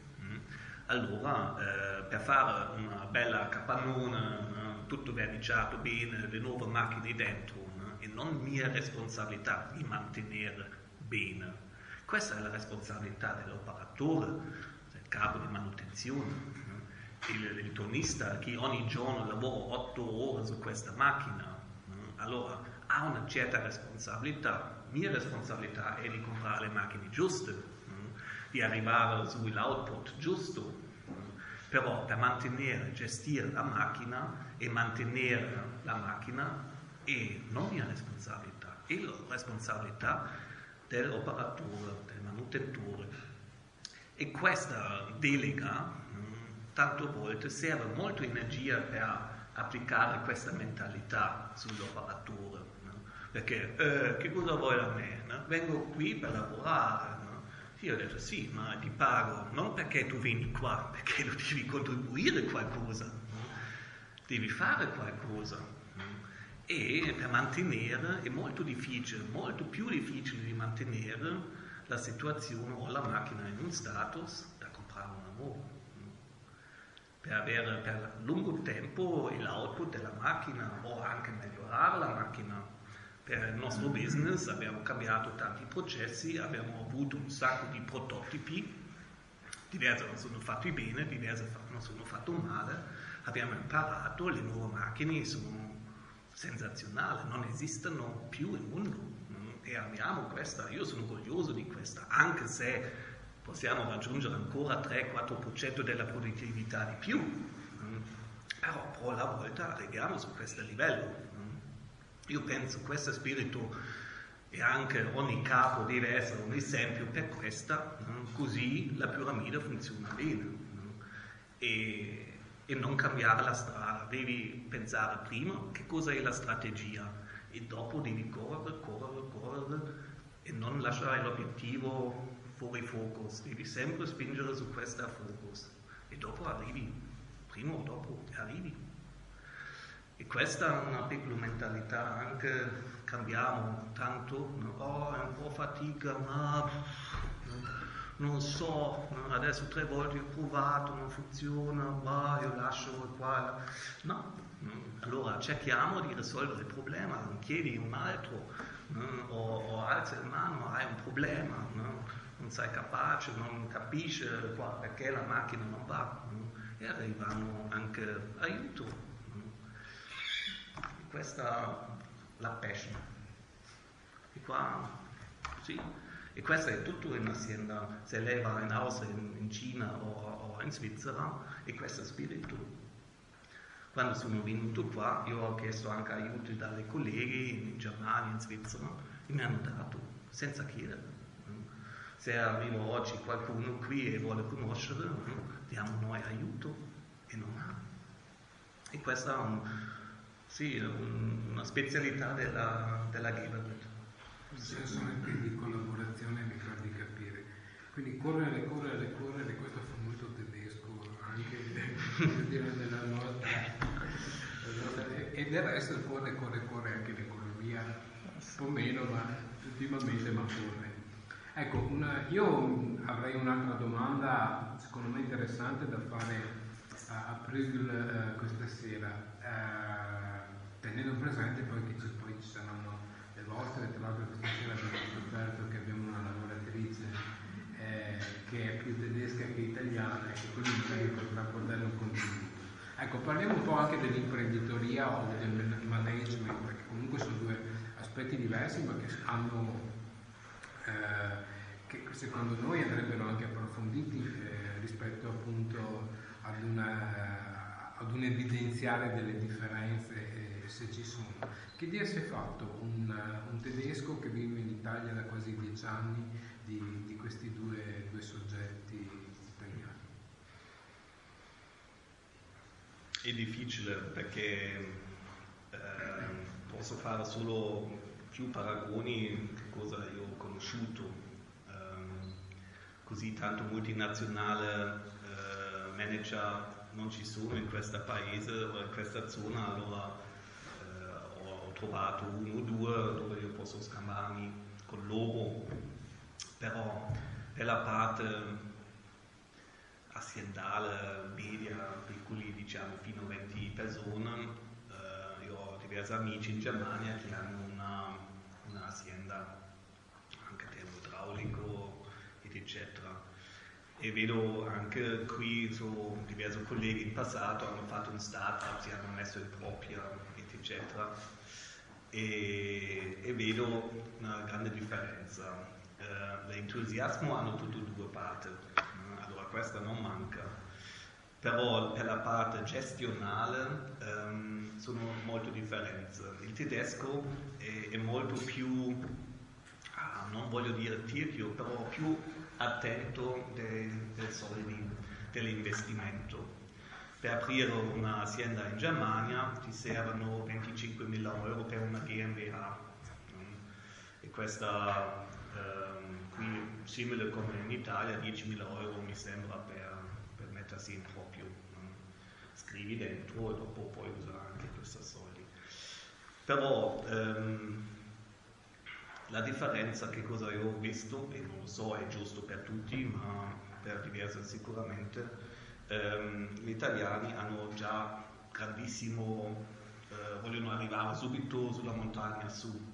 Allora, eh, per fare una bella capannone, tutto verniciato bene, le nuove macchine dentro, no? E non mia responsabilità di mantenere bene. Questa è la responsabilità dell'operatore, del capo di manutenzione, no? il, il tonista che ogni giorno lavora otto ore su questa macchina, no? Allora ha una certa responsabilità. Mia responsabilità è di comprare le macchine giuste, no? Di arrivare sull'output giusto. Però per mantenere, gestire la macchina e mantenere la macchina è non mia responsabilità, è la responsabilità dell'operatore, del manutentore. E questa delega, tante volte, serve molto energia per applicare questa mentalità sull'operatore, no? Perché eh, che cosa vuoi da me? No? Vengo qui per lavorare. Io ho detto sì, ma ti pago non perché tu vieni qua, perché tu devi contribuire qualcosa, no? Devi fare qualcosa, no? E per mantenere è molto difficile, molto più difficile di mantenere la situazione o la macchina in un status da comprare una nuova, no? Per avere per lungo tempo l'output della macchina o anche migliorare la macchina. Per il nostro business abbiamo cambiato tanti processi, abbiamo avuto un sacco di prototipi, diversi non sono fatti bene, diversi non sono fatti male, abbiamo imparato, le nuove macchine sono sensazionali, non esistono più nel mondo e abbiamo questa, io sono orgoglioso di questa, anche se possiamo raggiungere ancora tre quattro per cento della produttività di più, però per la volta arriviamo su questo livello. Io penso che questo spirito e anche ogni capo deve essere un esempio per questa, no? Così la piramide funziona bene, no? e, e non cambiare la strada, devi pensare prima che cosa è la strategia e dopo devi correre, correre, correre e non lasciare l'obiettivo fuori focus, devi sempre spingere su questa focus e dopo arrivi, prima o dopo arrivi. E questa è una piccola mentalità, anche cambiamo tanto, no? Oh, è un po' fatica, ma non so, no? Adesso tre volte ho provato, non funziona, ma io lascio qua. No, allora cerchiamo di risolvere il problema, non chiedi un altro, no? o, o alza la mano, hai un problema, no? Non sei capace, non capisci qua perché la macchina non va, no? E arrivano anche aiuto. Questa è la passion. E qua, sì. E questo è tutto in un'azienda, se lei va in Austria, in, in Cina o, o in Svizzera, e questo è spirito. Quando sono venuto qua, io ho chiesto anche aiuto dalle colleghi in Germania, in Svizzera, e mi hanno dato, senza chiedere. Se arriva oggi qualcuno qui e vuole conoscere, diamo noi aiuto e non ha. E questa è un, sì, un, una specialità della, della Geberit. Sì, sono di collaborazione, mi fa di capire. Quindi correre, correre, correre, questo fa molto tedesco, anche per dire nella nostra, e e del resto corre, corre, corre anche l'economia, un po' meno, ma ultimamente ma corre. Ecco, una, io avrei un'altra domanda, secondo me interessante da fare a, a Bruegel uh, questa sera, uh, tenendo presente poi che ci, poi ci saranno le vostre, tra l'altro questa sera abbiamo scoperto che abbiamo una lavoratrice eh, che è più tedesca che italiana e che quindi magari potrà portare un contributo. Ecco, parliamo un po' anche dell'imprenditoria o del management, perché comunque sono due aspetti diversi ma che hanno, eh, che secondo noi andrebbero anche approfonditi eh, rispetto appunto ad, una, ad un evidenziare delle differenze eh, se ci sono. Che dire si è fatto un, un tedesco che vive in Italia da quasi dieci anni di, di questi due, due soggetti italiani? È difficile perché eh, posso fare solo più paragoni che cosa io ho conosciuto. Eh, così tanto multinazionale eh, manager non ci sono in questo paese o in questa zona, allora eh, ho trovato uno o due dove io posso scambiarmi con loro, però per la parte aziendale, media, piccoli, diciamo fino a venti persone. Eh, io ho diversi amici in Germania che hanno una, un'azienda anche termoidraulico ed eccetera. E vedo anche qui so, diversi colleghi in passato hanno fatto un startup, si hanno messo in propria ed eccetera. E, e vedo una grande differenza. Eh, l'entusiasmo hanno tutte e due parti. Questa non manca, però per la parte gestionale um, sono molte differenze. Il tedesco è, è molto più, ah, non voglio dire tirchio, però più attento dei, dei soldi, dell'investimento. Per aprire un'azienda in Germania ti servono venticinquemila euro per una GmbH e questa qui simile come in Italia, diecimila euro mi sembra per, per mettersi in proprio, no? Scrivi dentro e dopo puoi usare anche questi soldi. Però ehm, la differenza, che cosa io ho visto, e non lo so, è giusto per tutti, ma per diversi sicuramente, ehm, gli italiani hanno già grandissimo, eh, vogliono arrivare subito sulla montagna su,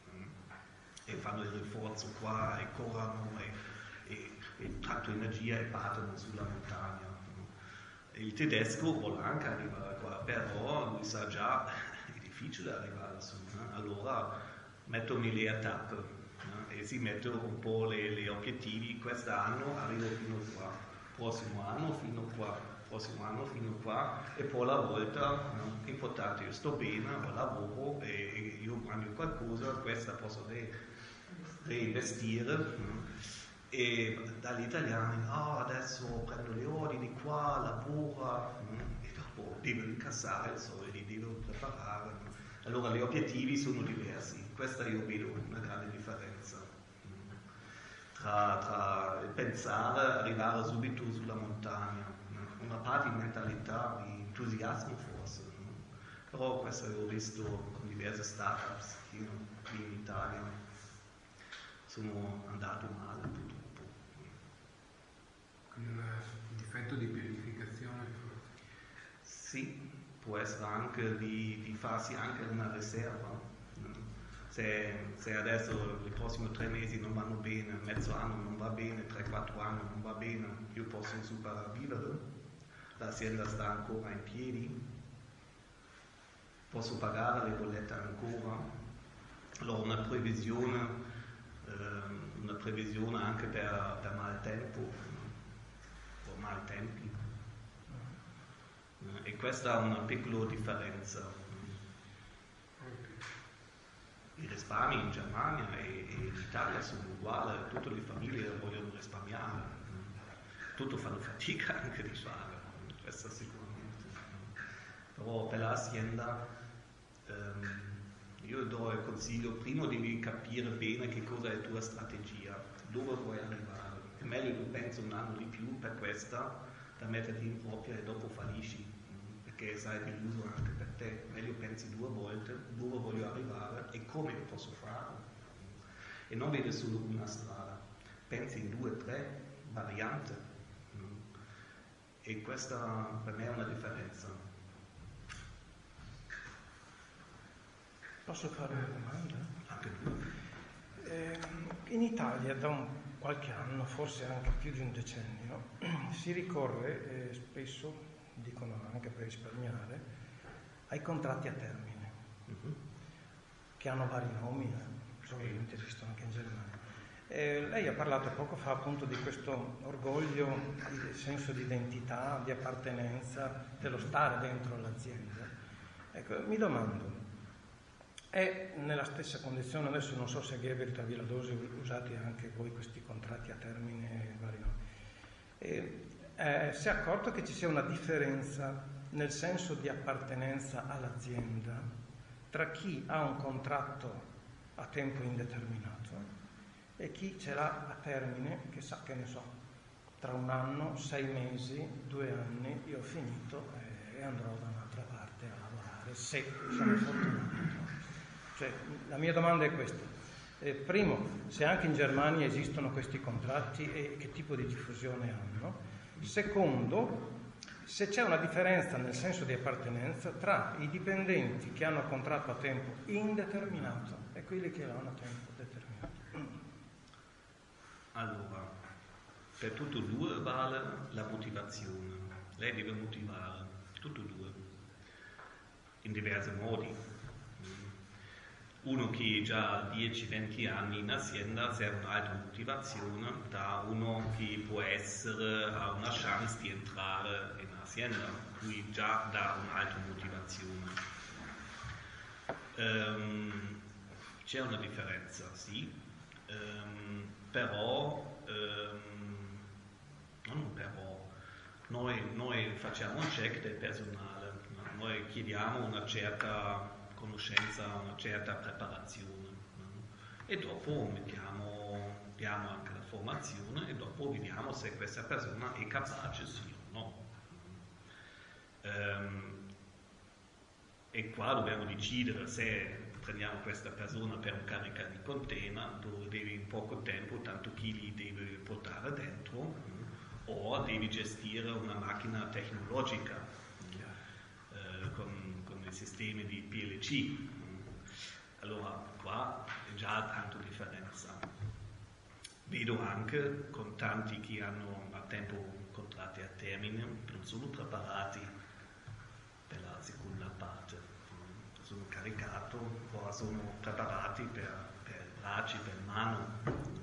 e fanno il rinforzo qua e corrono e, e, e tanto energia e partono sulla montagna. Il tedesco vuole anche arrivare qua, però lui sa già è difficile arrivare su, no? Allora mettono le tappe, no? E si mettono un po' le, le obiettivi. Quest'anno arrivo fino qua, prossimo anno fino qua, prossimo anno fino qua, e poi la volta, no? Importante, io sto bene, ho lavoro e, e io mangio qualcosa, questa posso re, reinvestire, no? E dagli italiani, oh, adesso prendo le ore di qua, lavora, no? E dopo devo incassare i soldi, devo preparare, no? Allora gli obiettivi sono diversi. Questa io vedo una grande differenza, no? tra, tra pensare, arrivare subito sulla montagna, no? Una parte di mentalità, di entusiasmo forse, no? Però questo ho visto con diverse startups qui in Italia, sono andato male purtroppo. Quindi un difetto di pianificazione? Sì, può essere anche di, di farsi anche una riserva. Se, se adesso i prossimi tre mesi non vanno bene, mezzo anno non va bene, tre quattro anni non va bene, io posso sopravvivere, l'azienda sta ancora in piedi, posso pagare le bollette ancora, allora una previsione una previsione anche per, per maltempo o maltempi, e questa è una piccola differenza. I risparmi in Germania e, e in Italia sono uguali, tutte le famiglie vogliono risparmiare, tutti fanno fatica anche di fare, questo sicuramente, però per l'azienda ehm, io do il consiglio, prima devi capire bene che cosa è la tua strategia, dove vuoi arrivare. È meglio che pensi un anno di più per questa, da metterti in propria e dopo fallisci, perché sai deluso anche per te, meglio pensi due volte dove voglio arrivare e come posso farlo, e non vedi solo una strada, pensi in due o tre varianti, e questa per me è una differenza. Posso fare una domanda? Anche tu. Eh, in Italia da un, qualche anno, forse anche più di un decennio, si ricorre eh, spesso, dicono anche per risparmiare, ai contratti a termine, uh-huh. che hanno vari nomi, eh, probabilmente esistono anche in Germania. Eh, lei ha parlato poco fa appunto di questo orgoglio, di senso di identità, di appartenenza, dello stare dentro l'azienda. Ecco, mi domando, è nella stessa condizione, adesso non so se Geberit a Villadosi usate anche voi questi contratti a termine vari nomi, eh, eh, si è accorto che ci sia una differenza nel senso di appartenenza all'azienda tra chi ha un contratto a tempo indeterminato e chi ce l'ha a termine, che sa, che ne so, tra un anno, sei mesi, due anni, io ho finito e, e andrò da un'altra parte a lavorare, se sono fortunato. Cioè, la mia domanda è questa. Eh, primo, se anche in Germania esistono questi contratti e che tipo di diffusione hanno. Secondo, se c'è una differenza nel senso di appartenenza tra i dipendenti che hanno contratto a tempo indeterminato e quelli che lo hanno a tempo determinato. Allora, per tutti e due vale la motivazione. Lei deve motivare, tutti e due, in diversi modi. Uno che già ha dieci venti anni in azienda serve un'altra motivazione da uno che può essere, ha una chance di entrare in azienda, qui già dà un'altra motivazione. Um, c'è una differenza, sì, um, però, um, non però, noi, noi facciamo un check del personale, no? Noi chiediamo una certa conoscenza, una certa preparazione, no? E dopo mettiamo, diamo anche la formazione e dopo vediamo se questa persona è capace, sì o no. Um, e qua dobbiamo decidere se prendiamo questa persona per un carica di container dove devi in poco tempo tanto chili devi portare dentro, no? O devi gestire una macchina tecnologica, no? eh, con, con i sistemi di P L C. Allora qua è già tanto differenza. Vedo anche con tanti che hanno a tempo contratti a termine, non sono preparati per la seconda parte, sono caricato, ora sono preparati per, per braccia, per mano.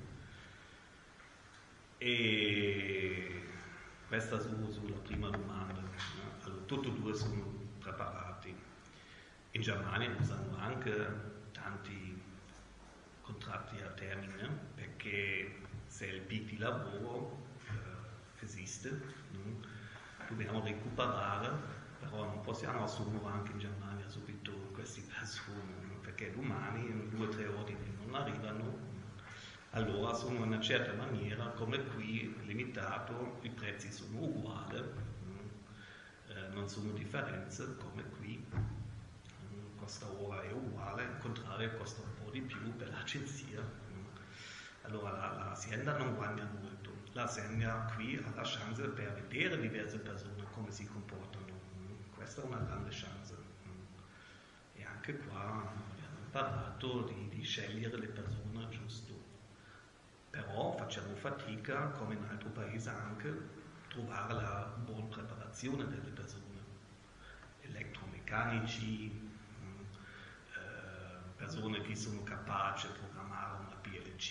E questa su, sulla prima domanda, no? Allora, tutti e due sono preparati. In Germania usano anche tanti contratti a termine perché se il pic di lavoro eh, esiste, no? Dobbiamo recuperare, però non possiamo assumere anche in Germania subito queste persone, no? Perché domani in due o tre ordini non arrivano. Allora sono in una certa maniera, come qui, limitato, i prezzi sono uguali, eh, non sono differenze come qui, costa ora è uguale, al contrario costa un po' di più per l'agenzia. Allora la, l'azienda non guadagna molto, l'azienda qui ha la chance per vedere diverse persone come si comportano, questa è una grande chance. E anche qua abbiamo imparato di, di scegliere le persone giuste. Però facciamo fatica, come in altri paesi anche, a trovare la buona preparazione delle persone. Elettromeccanici, eh, persone che sono capaci di programmare una P L C,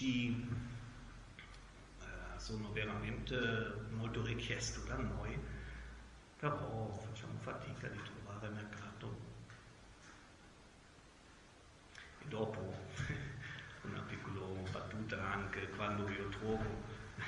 eh, sono veramente molto richieste da noi, però facciamo fatica di trovare mercato. E dopo una piccola battuta anche quando io trovo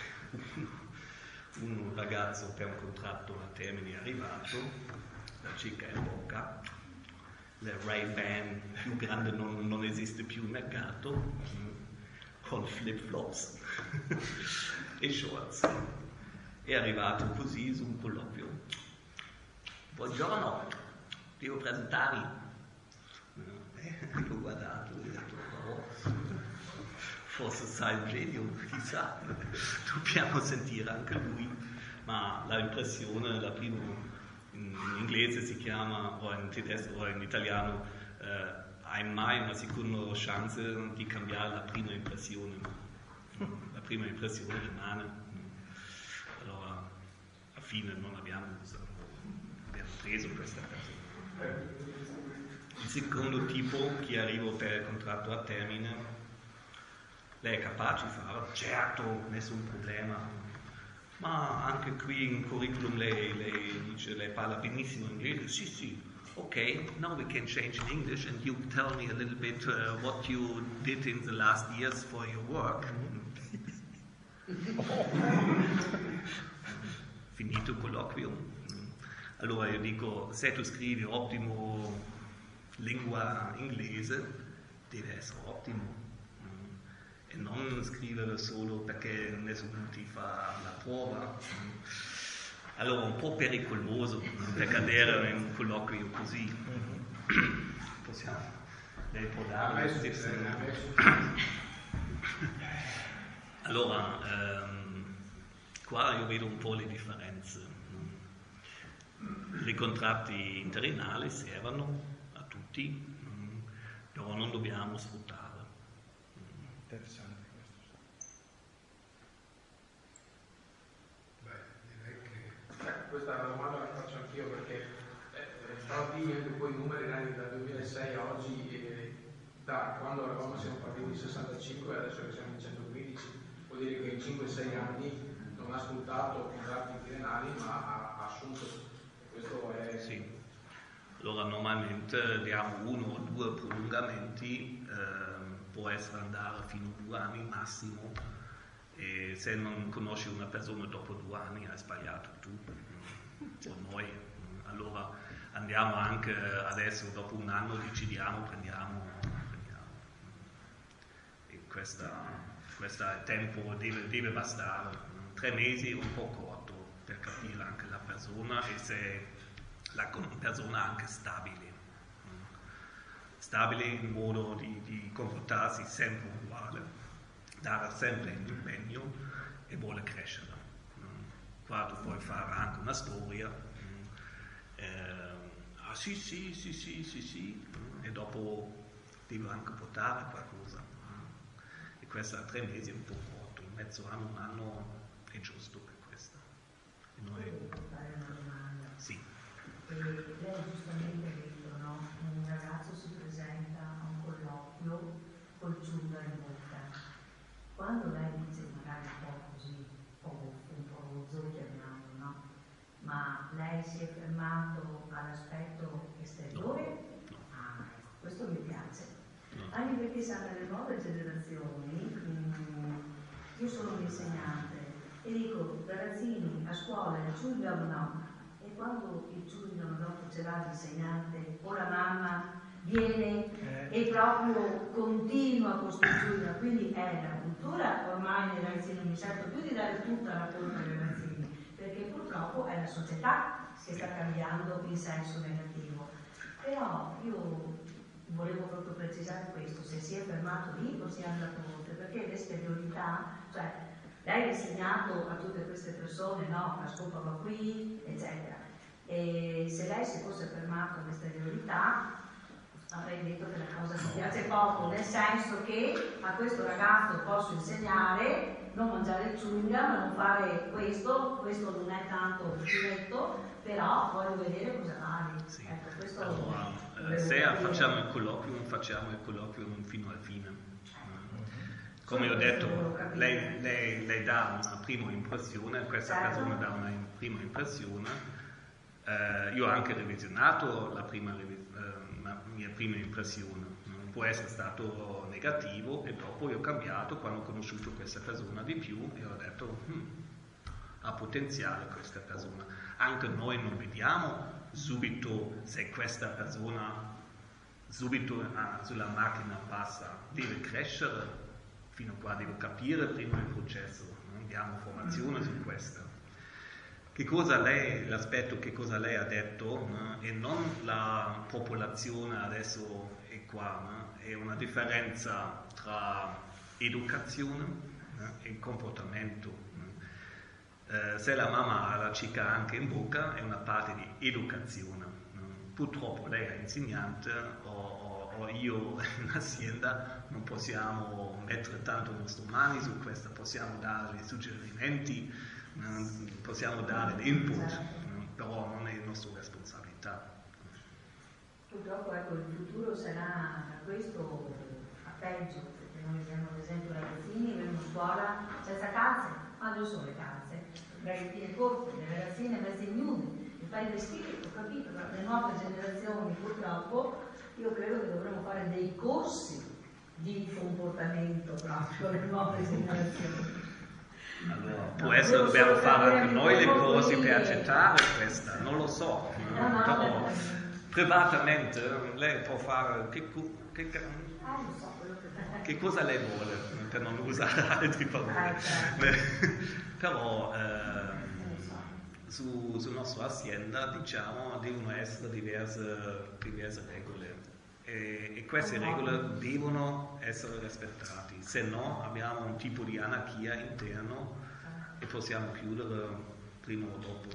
un ragazzo per un contratto a termine arrivato, la cicca in bocca, la Ray-Ban più grande non, non esiste più in mercato, con flip-flops e shorts. È arrivato così su un colloquio. Buongiorno, devo presentarmi. Eh, l'ho guardato e ho detto, oh, forse sai un genio, chissà, dobbiamo sentire anche lui. Ma l'impressione, la prima, in inglese si chiama, o in tedesco o in italiano, eh, hai mai una seconda chance di cambiare la prima impressione. La prima impressione rimane. Allora, alla fine non abbiamo, abbiamo preso questa persona. Il secondo tipo, chi arriva per il contratto a termine, lei è capace di farlo? Certo, nessun problema. Ma anche qui in curriculum lei, lei dice, lei parla benissimo inglese? Sì, sì. Okay, now we can change in English and you tell me a little bit uh, what you did in the last years for your work. Finito il colloquio. Allora io dico, se tu scrivi ottimo lingua inglese, deve essere ottimo. E non scrivere solo perché nessuno ti fa la prova. Allora un po' pericoloso per cadere in un colloquio così. Possiamo, lei può dare. Allora, ehm, qua io vedo un po' le differenze. I contratti interinali servono a tutti, però non dobbiamo sfruttare. Interessante questo. Beh, direi che... Eh, questa domanda la faccio anch'io perché eh, stavo di anche poi i numeri reali dal duemilasei a oggi, eh, da quando eravamo siamo partiti in sessantacinque e adesso che siamo in centoquindici, vuol dire che in cinque sei anni non ha sfruttato contratti interinali ma ha, ha assunto. Questo è... Sì. Allora normalmente diamo uno o due prolungamenti, ehm, può essere andare fino a due anni massimo, e se non conosci una persona dopo due anni hai sbagliato tu o noi. Allora andiamo anche adesso, dopo un anno decidiamo, prendiamo, prendiamo. E questa, questo tempo deve, deve bastare. Tre mesi è un po' corto per capire anche la persona e se la persona è anche stabile. Stabile in modo di, di comportarsi sempre uguale, dare sempre l'impegno e vuole crescere. Qua tu puoi fare anche una storia, eh, ah sì sì sì sì sì sì, e dopo devi anche portare qualcosa. E questo a tre mesi è un po' corto, in mezzo anno, un anno è giusto per questo. E noi... Posso fare una domanda? Sì. E lei giustamente ha detto, no? Un ragazzo si presenta a un colloquio col ciuga in bocca. Quando lei dice magari un po' così, un po' un po' rozzo, chiamiamolo, no? Ma lei si è fermato all'aspetto esteriore? Ah, ecco, questo mi piace. Anche perché sa, nelle nuove generazioni, mh, io sono un insegnante e dico, ragazzini, a scuola il ciuga o no? E quando il ciuga dopo ce l'ha l'insegnante o la mamma viene eh. e proprio continua con questo ciuga, quindi è la cultura ormai nei ragazzini, non mi sento più di dare tutta la colpa ai ragazzini, perché purtroppo è la società che sta cambiando in senso negativo. Però io volevo proprio precisare questo, se si è fermato lì o si è andato oltre, perché l'esteriorità, cioè lei ha insegnato a tutte queste persone, no, la scopa va qui, eccetera. E se lei si fosse fermato all'esteriorità, avrei detto che la cosa mi piace poco, nel senso che a questo ragazzo posso insegnare non mangiare il ciunga, ma non fare questo, questo non è tanto finetto, però voglio vedere cosa vale. Sì. Ecco, questo allora, eh, se facciamo il colloquio, facciamo il colloquio fino alla fine. Come ho detto, lei, lei, lei dà una prima impressione, questa certo. persona dà una prima impressione. Eh, io ho anche revisionato la, prima, eh, la mia prima impressione. Può essere stato negativo e dopo io ho cambiato quando ho conosciuto questa persona di più e ho detto hm, ha potenziale questa persona. Anche noi non vediamo subito se questa persona subito ah, sulla macchina passa, deve crescere. Fino a qua devo capire prima il processo, non diamo formazione su questo. che cosa lei, l'aspetto che cosa lei ha detto, no? E non la popolazione adesso è qua, no? È una differenza tra educazione, no? E comportamento. No? Eh, se la mamma ha la cicca anche in bocca è una parte di educazione. No? Purtroppo lei è insegnante o, o, o io in azienda non possiamo mettere tanto le nostre mani su questo, possiamo dare dei suggerimenti, possiamo dare l'input, però non è nostra responsabilità. Purtroppo ecco, il futuro sarà da questo a peggio, perché noi abbiamo ad esempio ragazzini che vanno a scuola senza calze, ma dove sono le calze? Le ragazzine corte, le ragazzine mezze nude, le fai vestire, ho capito, però le nuove generazioni purtroppo io credo che dovremmo fare dei corsi di comportamento proprio le nuove generazioni. Allora, può essere dobbiamo fare anche noi le cose per accettare questa, non lo so, no, no, però no, privatamente lei può fare che, che, che, ah, non so quello che... che cosa lei vuole, per non usare altri parole. Ah, certo. Però eh, su, su nostra azienda diciamo devono essere diverse, diverse regole e, e queste regole devono essere rispettate. Se no abbiamo un tipo di anarchia interno e possiamo chiudere prima o dopo.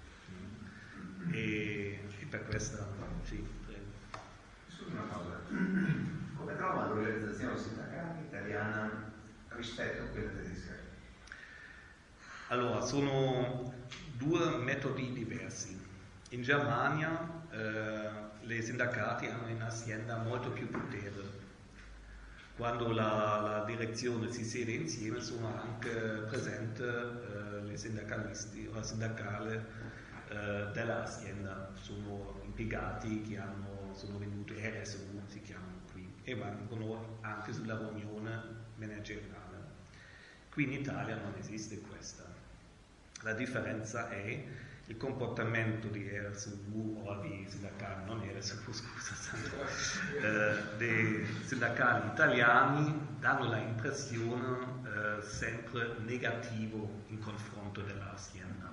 E, e per questo, sì, prego. Scusa una cosa, come trova l'organizzazione sindacale italiana rispetto a quella tedesca? Allora, sono due metodi diversi. In Germania eh, le sindacati hanno in azienda molto più potere. Quando la, la direzione si siede insieme sono anche presenti eh, le sindacalisti o la sindacale eh, dell'azienda, sono impiegati che hanno, sono venuti, R S U si chiamano qui, e vengono anche sulla riunione manageriale. Qui in Italia non esiste questa. La differenza è il comportamento di R S U o di sindacali, non R S U, scusa, eh, dei sindacali italiani danno l'impressione eh, sempre negativo in confronto dell'azienda.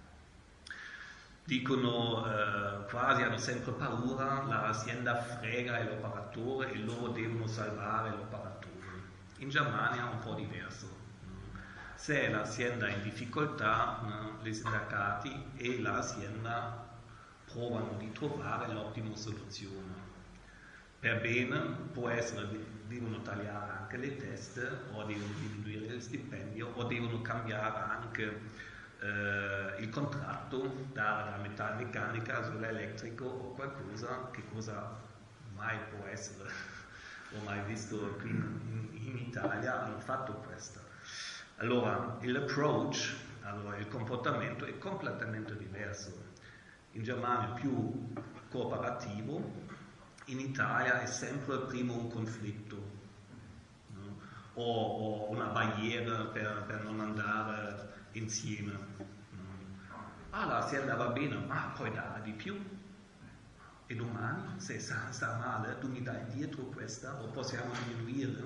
Dicono eh, quasi, hanno sempre paura, l'azienda frega l'operatore e loro devono salvare l'operatore. In Germania è un po' diverso. Se l'azienda è in difficoltà, i sindacati e l'azienda provano di trovare l'ottima soluzione. Per bene può essere che devono tagliare anche le teste o devono diminuire il stipendio o devono cambiare anche eh, il contratto, dare la metalmeccanica sull'elettrico o qualcosa, che cosa mai può essere o mai visto qui in, in Italia hanno fatto questo. Allora, l'approach, allora, il comportamento è completamente diverso. In Germania è più cooperativo, in Italia è sempre prima un conflitto, no? o, o una barriera per, per non andare insieme. No? Ah, l'azienda va bene, ma puoi dare di più. E domani, se sta, sta male, tu mi dai dietro questa o possiamo diminuire?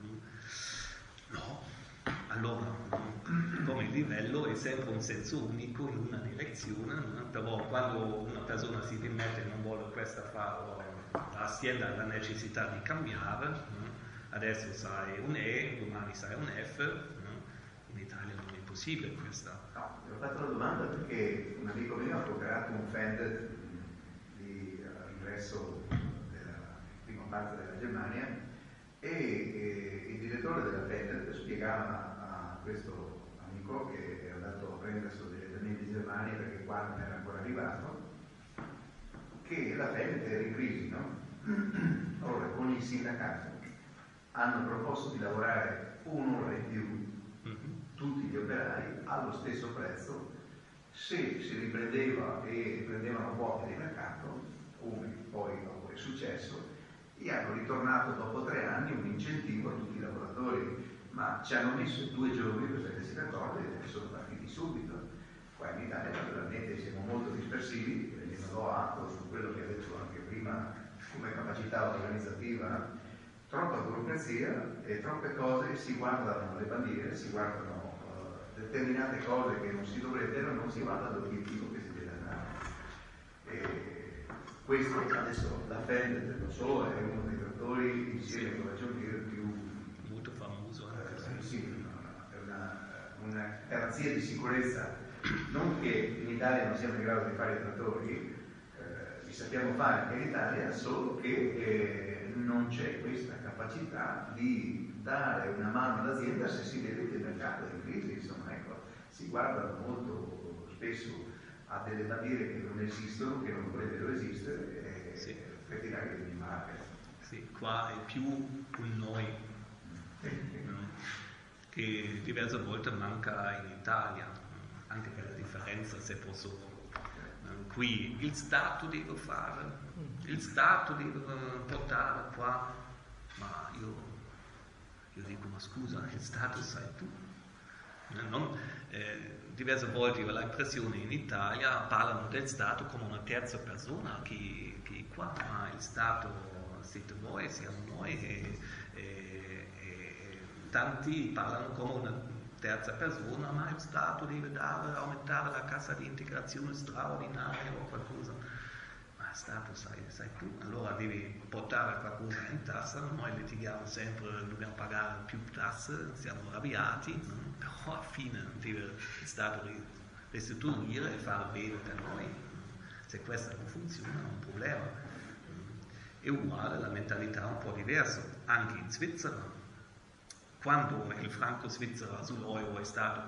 No. Allora, come livello è sempre un senso unico in una direzione, no? Però quando una persona si dimette e non vuole questa fare, l'azienda ha la necessità di cambiare, no? Adesso sai un E, domani sai un F, no? In Italia non è possibile questa. No, ho fatto la domanda perché un amico mio ha cooperato un Fender di ingresso della prima parte della Germania e, e il direttore della Fender spiegava a questo amico che è andato a prendersi direttamente in Germania perché qua non era ancora arrivato, che la Fender era in crisi, no? Allora con il sindacato hanno proposto di lavorare un'ora in più tutti gli operai allo stesso prezzo se si riprendeva e prendevano quote di mercato, come poi dopo è successo, e hanno ritornato dopo tre anni un incentivo a tutti i lavoratori, ma ci hanno messo due giorni per mettersi d'accordo e sono partiti subito. Qua in Italia naturalmente siamo molto dispersivi, e ne do atto su quello che ha detto anche prima come capacità organizzativa, troppa burocrazia e troppe cose, si guardano le bandiere, si guardano uh, determinate cose che non si dovrebbero, non si guarda l'obiettivo che si deve andare. E questo adesso la Fendt, lo so, è uno dei trattori insieme con la John Deere più molto famoso anche. Eh, sì, è una, una garanzia di sicurezza, non che in Italia non siamo in grado di fare i trattori, eh, li sappiamo fare anche in Italia, solo che eh, non c'è questa capacità di dare una mano all'azienda se si vede che il mercato è in crisi. Insomma, ecco, si guardano molto spesso a delle barriere che non esistono, che non dovrebbero esistere, e sì. per tirare di marca. Sì, qua è più un noi, no? Che diverse volte manca in Italia, anche per la differenza, se posso. Qui il Stato deve fare, il Stato deve portare qua, ma io, io dico, ma scusa, il Stato sai tu. Non, eh, diverse volte ho l'impressione in Italia parlano del Stato come una terza persona che, che qua, ma il Stato siete voi, siamo noi e, e, e tanti parlano come una terza persona, ma il Stato deve dare, aumentare la cassa di integrazione straordinaria o qualcosa. Ma il Stato sai, sai tu, allora devi portare qualcosa in tassa, noi litighiamo sempre, dobbiamo pagare più tasse, siamo arrabbiati, no? Però alla fine deve il Stato restituire e fare bene per noi. Se questo non funziona è un problema. È uguale, la mentalità è un po' diversa, anche in Svizzera. Quando il franco svizzero sull'euro è stato